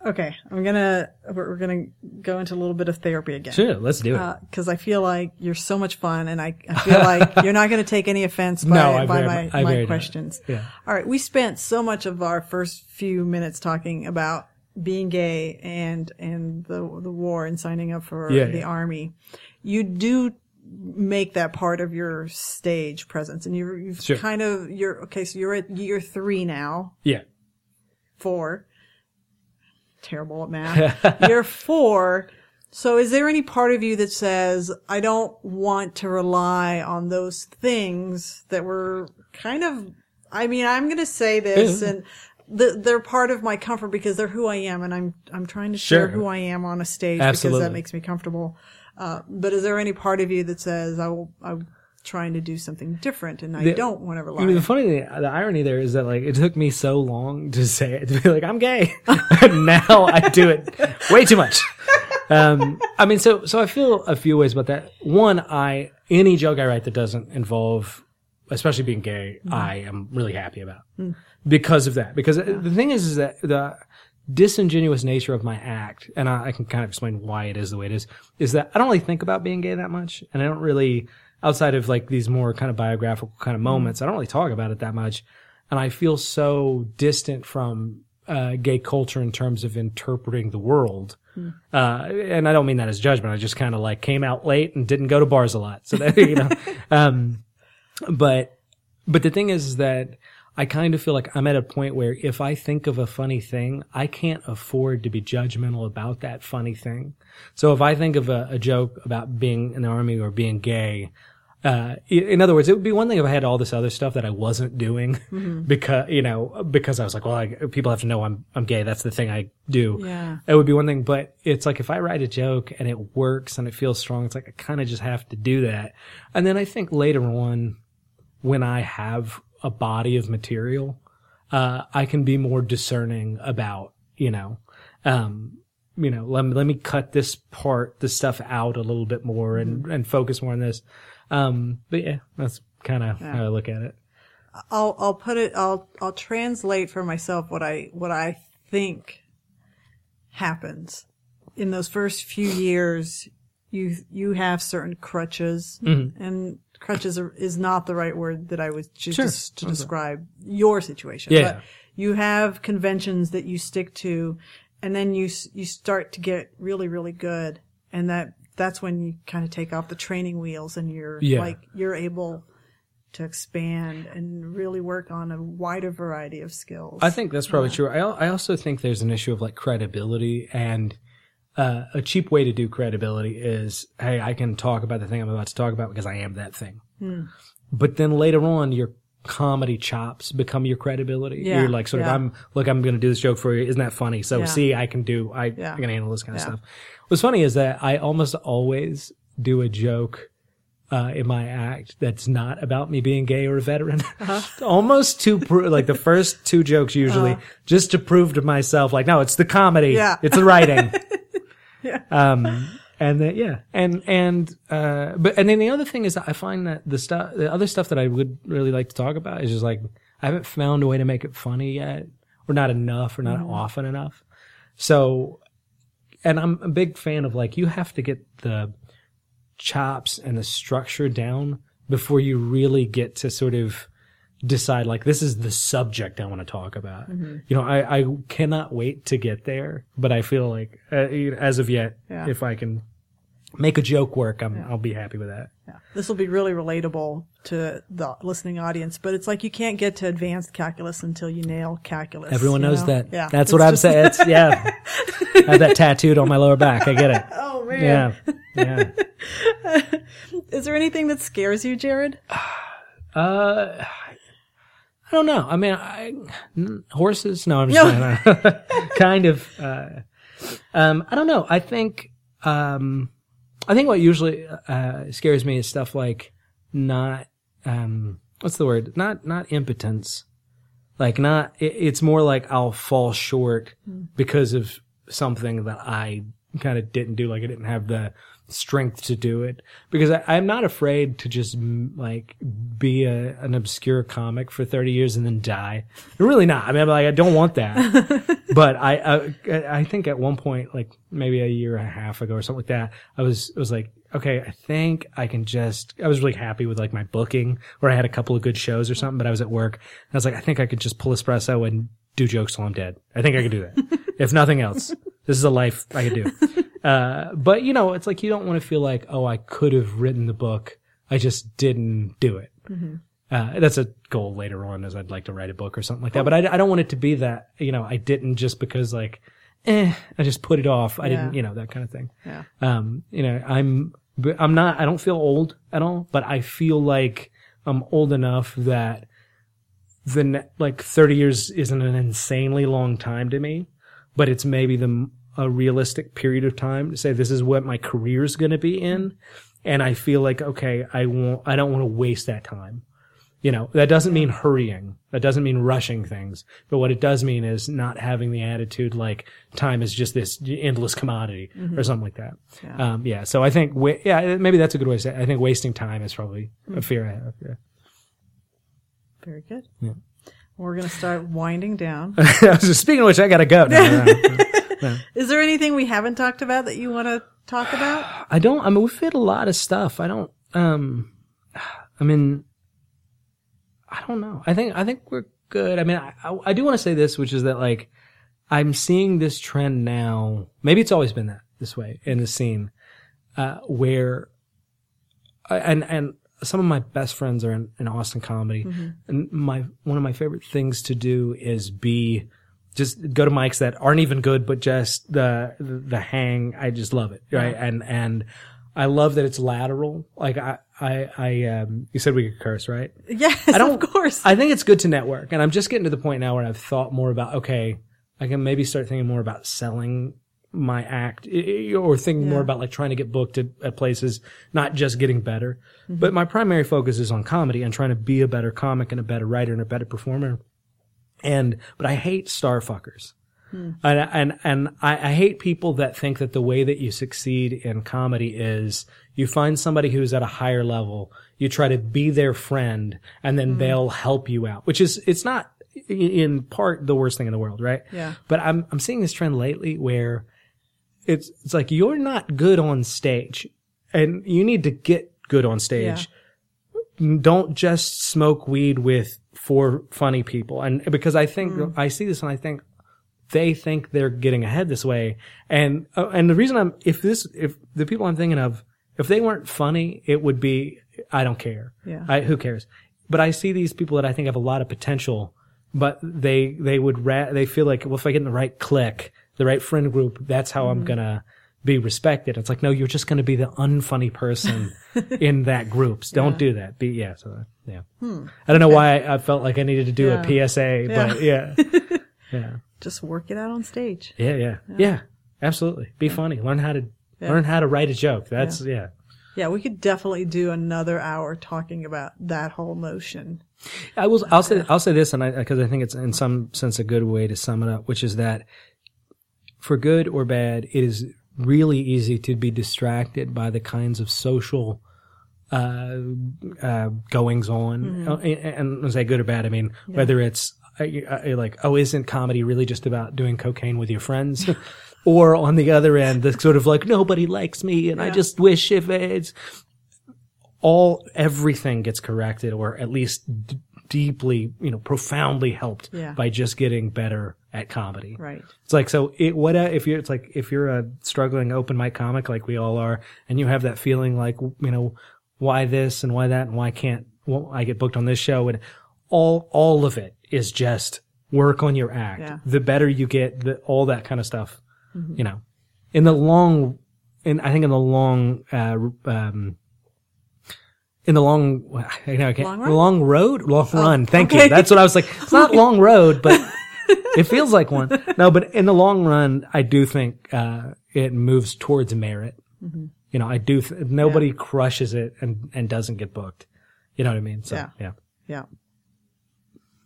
Okay, I'm gonna we're, we're gonna go into a little bit of therapy again. Sure, let's do it. Because uh, I feel like you're so much fun, and I, I feel like you're not going to take any offense by, no, I by very, my, I my questions. Yeah. All right, we spent so much of our first few minutes talking about being gay and and the the war and signing up for yeah, the yeah. army. You do make that part of your stage presence, and you're you've sure. kind of you're okay. So you're at year three now. Yeah. Four. Terrible at math. Year four. So is there any part of you that says, I don't want to rely on those things that were kind of, I mean, I'm going to say this and the, they're part of my comfort because they're who I am, and I'm, I'm trying to share sure. who I am on a stage Absolutely. because that makes me comfortable. Uh, but is there any part of you that says, I will, I'm trying to do something different and I the, don't want to rely I mean, on the funny thing, the irony there is that like it took me so long to say it, to be like, I'm gay. Now I do it way too much. Um, I mean, so, so I feel a few ways about that. One, I, any joke I write that doesn't involve, especially being gay, mm. I am really happy about mm. because of that. Because yeah. the thing is, is that the disingenuous nature of my act, and I, I can kind of explain why it is the way it is, is that I don't really think about being gay that much. And I don't really, outside of like these more kind of biographical kind of moments, mm. I don't really talk about it that much. And I feel so distant from, uh, gay culture in terms of interpreting the world. Uh, and I don't mean that as judgment. I just kind of like came out late and didn't go to bars a lot. So that, you know, um, but, but the thing is, is that I kind of feel like I'm at a point where if I think of a funny thing, I can't afford to be judgmental about that funny thing. So if I think of a, a joke about being in the army or being gay, Uh, in other words, it would be one thing if I had all this other stuff that I wasn't doing mm-hmm. because, you know, because I was like, well, I, people have to know I'm, I'm gay. That's the thing I do. Yeah. It would be one thing, but it's like if I write a joke and it works and it feels strong, it's like I kind of just have to do that. And then I think later on, when I have a body of material, uh, I can be more discerning about, you know, um, you know, let me, let me cut this part, this stuff out a little bit more and, mm-hmm. and focus more on this. Um, but yeah, that's kind of yeah. how I look at it. I'll, I'll put it, I'll, I'll translate for myself what I, what I think happens. In those first few years, you, you have certain crutches, mm-hmm. and crutches are, is not the right word that I would choose sure. to, to okay. describe your situation. Yeah. But you have conventions that you stick to, and then you, you start to get really, really good, and that, that's when you kind of take off the training wheels and you're yeah. like, you're able to expand and really work on a wider variety of skills. I think that's probably yeah. true. I, I also think there's an issue of like credibility, and, uh, a cheap way to do credibility is, hey, I can talk about the thing I'm about to talk about because I am that thing. Hmm. But then later on, your comedy chops become your credibility. Yeah. You're like sort yeah. of, I'm, look, I'm going to do this joke for you. Isn't that funny? So yeah. see, I can do, I, yeah. I can handle this kind of yeah. stuff. What's funny is that I almost always do a joke uh in my act that's not about me being gay or a veteran. Uh-huh. Almost to pro- like the first two jokes usually, uh-huh. just to prove to myself, like, no, it's the comedy, yeah. it's the writing. yeah. Um, and then yeah, and and uh, but and then the other thing is that I find that the stuff, the other stuff that I would really like to talk about is just like I haven't found a way to make it funny yet, or not enough, or not mm-hmm. often enough. So. And I'm a big fan of like, you have to get the chops and the structure down before you really get to sort of decide like, this is the subject I want to talk about. Mm-hmm. You know, I, I cannot wait to get there, but I feel like uh, as of yet, yeah. if I can make a joke work, I'm, yeah. I'll be happy with that. Yeah. This will be really relatable to the listening audience, but it's like you can't get to advanced calculus until you nail calculus. Everyone knows know? that. Yeah. That's it's what I'm saying. It's, yeah. I have that tattooed on my lower back. I get it. Oh, man. Yeah. Yeah. Is there anything that scares you, Jared? Uh, I don't know. I mean, I, horses? No, I'm just no. saying. Kind of. Uh, um, I don't know. I think, um, I think what usually uh, scares me is stuff like not, um, what's the word? Not, not impotence. Like not, it, it's more like I'll fall short because of something that I kind of didn't do. Like I didn't have the strength to do it because I, I'm not afraid to just like be a, an obscure comic for thirty years and then die. I'm really not. I mean, I'm like, I don't want that. But I, I, I think at one point, like maybe a year and a half ago or something like that, I was, I was like, okay, I think I can just, I was really happy with like my booking where I had a couple of good shows or something, but I was at work and I was like, I think I could just pull espresso and do jokes till I'm dead. I think I could do that. If nothing else, this is a life I could do. Uh, but you know, it's like you don't want to feel like, oh, I could have written the book. I just didn't do it. Mm-hmm. Uh, that's a goal later on as I'd like to write a book or something like that. But I, I don't want it to be that, you know, I didn't just because like, eh, I just put it off. I yeah. didn't, you know, that kind of thing. Yeah. Um, you know, I'm, I'm not, I don't feel old at all, but I feel like I'm old enough that the, ne- like thirty years isn't an insanely long time to me, but it's maybe the, a realistic period of time to say this is what my career is going to be in. And I feel like, okay, I won't, I don't want to waste that time. You know, that doesn't mean hurrying. That doesn't mean rushing things. But what it does mean is not having the attitude like time is just this endless commodity mm-hmm. or something like that. Yeah. Um, yeah. So I think, wa- yeah, maybe that's a good way to say it. I think wasting time is probably mm-hmm. a fear I have. Yeah. Very good. Yeah. We're going to start winding down. Speaking of which, I got to go now. No. Is there anything we haven't talked about that you want to talk about? I don't, I mean, we've hit a lot of stuff. I don't, um, I mean, I don't know. I think, I think we're good. I mean, I, I, I do want to say this, which is that like, I'm seeing this trend now. Maybe it's always been that this way in the scene, uh, where, and, and some of my best friends are in, in Austin comedy. Mm-hmm. And my, one of my favorite things to do is be, just go to mics that aren't even good, but just the, the, the hang. I just love it. Right. Yeah. And, and I love that it's lateral. Like I, I, I, um, you said we could curse, right? Yes, I don't, of course. I think it's good to network. And I'm just getting to the point now where I've thought more about, okay, I can maybe start thinking more about selling my act or thinking yeah. more about like trying to get booked at, at places, not just getting better. Mm-hmm. But my primary focus is on comedy and trying to be a better comic and a better writer and a better performer. And, but I hate star fuckers. Hmm. And, and, and I, I hate people that think that the way that you succeed in comedy is you find somebody who's at a higher level, you try to be their friend, and then hmm. they'll help you out, which is, it's not in part the worst thing in the world, right? Yeah. But I'm, I'm seeing this trend lately where it's, it's like you're not good on stage and you need to get good on stage. Yeah. Don't just smoke weed with four funny people. And because I think, mm. I see this and I think they think they're getting ahead this way. And, uh, and the reason I'm, if this, if the people I'm thinking of, if they weren't funny, it would be, I don't care. Yeah. I, who cares? But I see these people that I think have a lot of potential, but they, they would, ra- they feel like, well, if I get in the right clique, the right friend group, that's how mm. I'm gonna be respected. It's like, no, you're just going to be the unfunny person in that group. So don't yeah. do that. Be, yeah. So, yeah. Hmm. I don't know why I, I felt like I needed to do yeah. a P S A, yeah. but yeah. yeah. Just work it out on stage. Yeah. Yeah. Yeah. yeah absolutely. Be yeah. funny. Learn how to, yeah. learn how to write a joke. That's, yeah. yeah. Yeah. We could definitely do another hour talking about that whole notion. I will, I'll say, I'll say this, and I, cause I think it's in some sense a good way to sum it up, which is that for good or bad, it is really easy to be distracted by the kinds of social uh, uh, goings on. Mm-hmm. And, and when I say good or bad, I mean yeah. whether it's uh, like, oh, isn't comedy really just about doing cocaine with your friends? Or on the other end, the sort of like, nobody likes me and yeah. I just wish if it's all, everything gets corrected or at least d- deeply, you know, profoundly helped yeah. by just getting better at comedy. Right. It's like, so it, what, if you're, it's like, if you're a struggling open mic comic like we all are, and you have that feeling like, you know, why this and why that and why can't well, I get booked on this show, and all, all of it is just work on your act. Yeah. The better you get, the, all that kind of stuff, mm-hmm. you know, in the long, in, I think in the long, uh, um, in the long, you know, I can't, long, run? long road, long oh, run. Thank okay. you. That's what I was like. It's not long road, but it feels like one. No, but in the long run, I do think, uh, it moves towards merit. Mm-hmm. You know, I do, th- nobody yeah. crushes it and, and doesn't get booked. You know what I mean? So, yeah. Yeah. Yeah.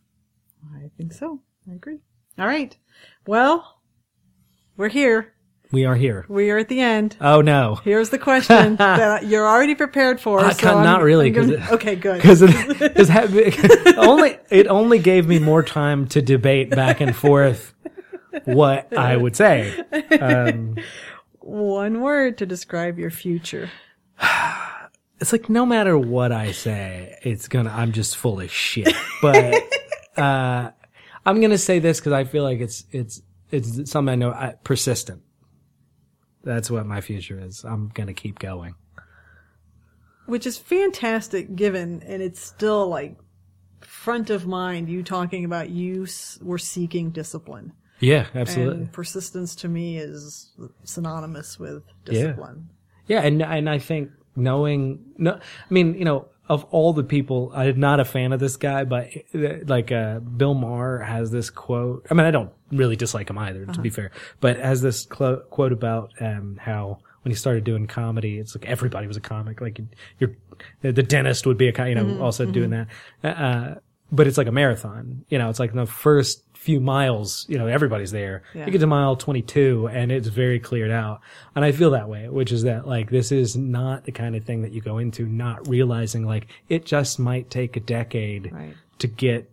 I think so. I agree. All right. Well, we're here. We are here. We are at the end. Oh no. Here's the question that you're already prepared for. Uh, so not I'm, really. I'm gonna, it, okay, good. Because it, it, only, it only gave me more time to debate back and forth what I would say. Um, One word to describe your future. It's like no matter what I say, it's gonna. I'm just full of shit. But uh, I'm gonna say this because I feel like it's it's it's something I know. I, persistent. That's what my future is. I'm gonna keep going. Which is fantastic, given, and it's still like front of mind. You talking about you s- were seeking discipline. Yeah, absolutely. And persistence to me is synonymous with discipline. Yeah, yeah, and and I think. Knowing, no, I mean, you know, of all the people, I'm not a fan of this guy, but like, uh, Bill Maher has this quote. I mean, I don't really dislike him either, uh-huh. to be fair, but has this clo- quote about, um, how when he started doing comedy, it's like everybody was a comic. Like you're, the dentist would be a, you know, mm-hmm, also mm-hmm. doing that. Uh, but it's like a marathon, you know, it's like in the first few miles, you know, everybody's there. Yeah. You get to mile twenty-two and it's very cleared out. And I feel that way, which is that like this is not the kind of thing that you go into not realizing like it just might take a decade right. to get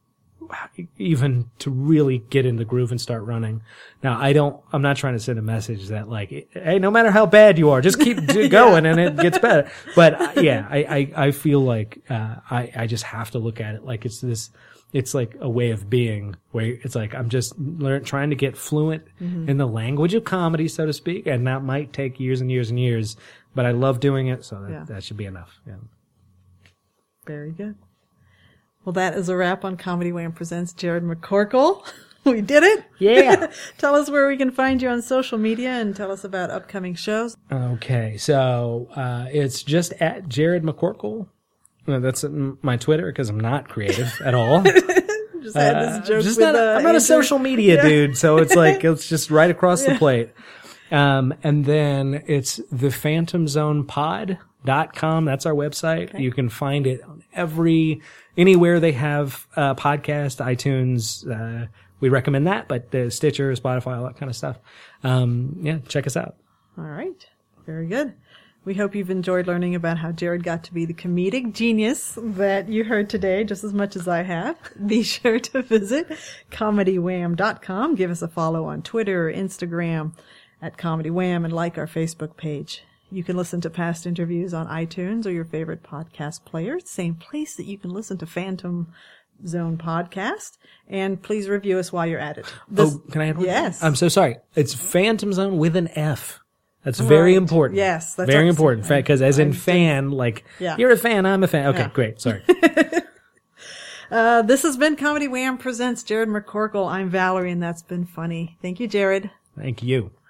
even to really get in the groove and start running. Now, I don't, I'm not trying to send a message that like, hey, no matter how bad you are, just keep going yeah. and it gets better. But uh, yeah, I, I, I feel like, uh, I, I just have to look at it like it's this, it's like a way of being where it's like, I'm just learn, trying to get fluent mm-hmm. in the language of comedy, so to speak. And that might take years and years and years, but I love doing it. So that, yeah. that should be enough. Yeah. Very good. Well, that is a wrap on Comedy Wham Presents Jared McCorkle. We did it. Yeah. Tell us where we can find you on social media and tell us about upcoming shows. Okay. So, uh, it's just at Jared McCorkle. Uh, that's my Twitter because I'm not creative at all. just had this joke uh, just with not a, uh, I'm not a social media yeah. dude. So it's like, it's just right across yeah. the plate. Um, and then it's the phantom zone pod dot com. That's our website. Okay. You can find it on every, anywhere they have, uh, podcast, iTunes, uh, we recommend that, but the Stitcher, Spotify, all that kind of stuff. Um, yeah, check us out. All right. Very good. We hope you've enjoyed learning about how Jared got to be the comedic genius that you heard today just as much as I have. Be sure to visit comedy wham dot com. Give us a follow on Twitter or Instagram at Comedy Wham and like our Facebook page. You can listen to past interviews on iTunes or your favorite podcast player. Same place that you can listen to Phantom Zone Podcast. And please review us while you're at it. This, oh, can I add one? Yes. I'm so sorry. It's Phantom Zone with an F. That's very right. important. Yes. That's very important. Because as in fan, like, yeah. you're a fan, I'm a fan. Okay, yeah. great. Sorry. uh, this has been Comedy Wham Presents Jared McCorkle. I'm Valerie, and that's been funny. Thank you, Jared. Thank you.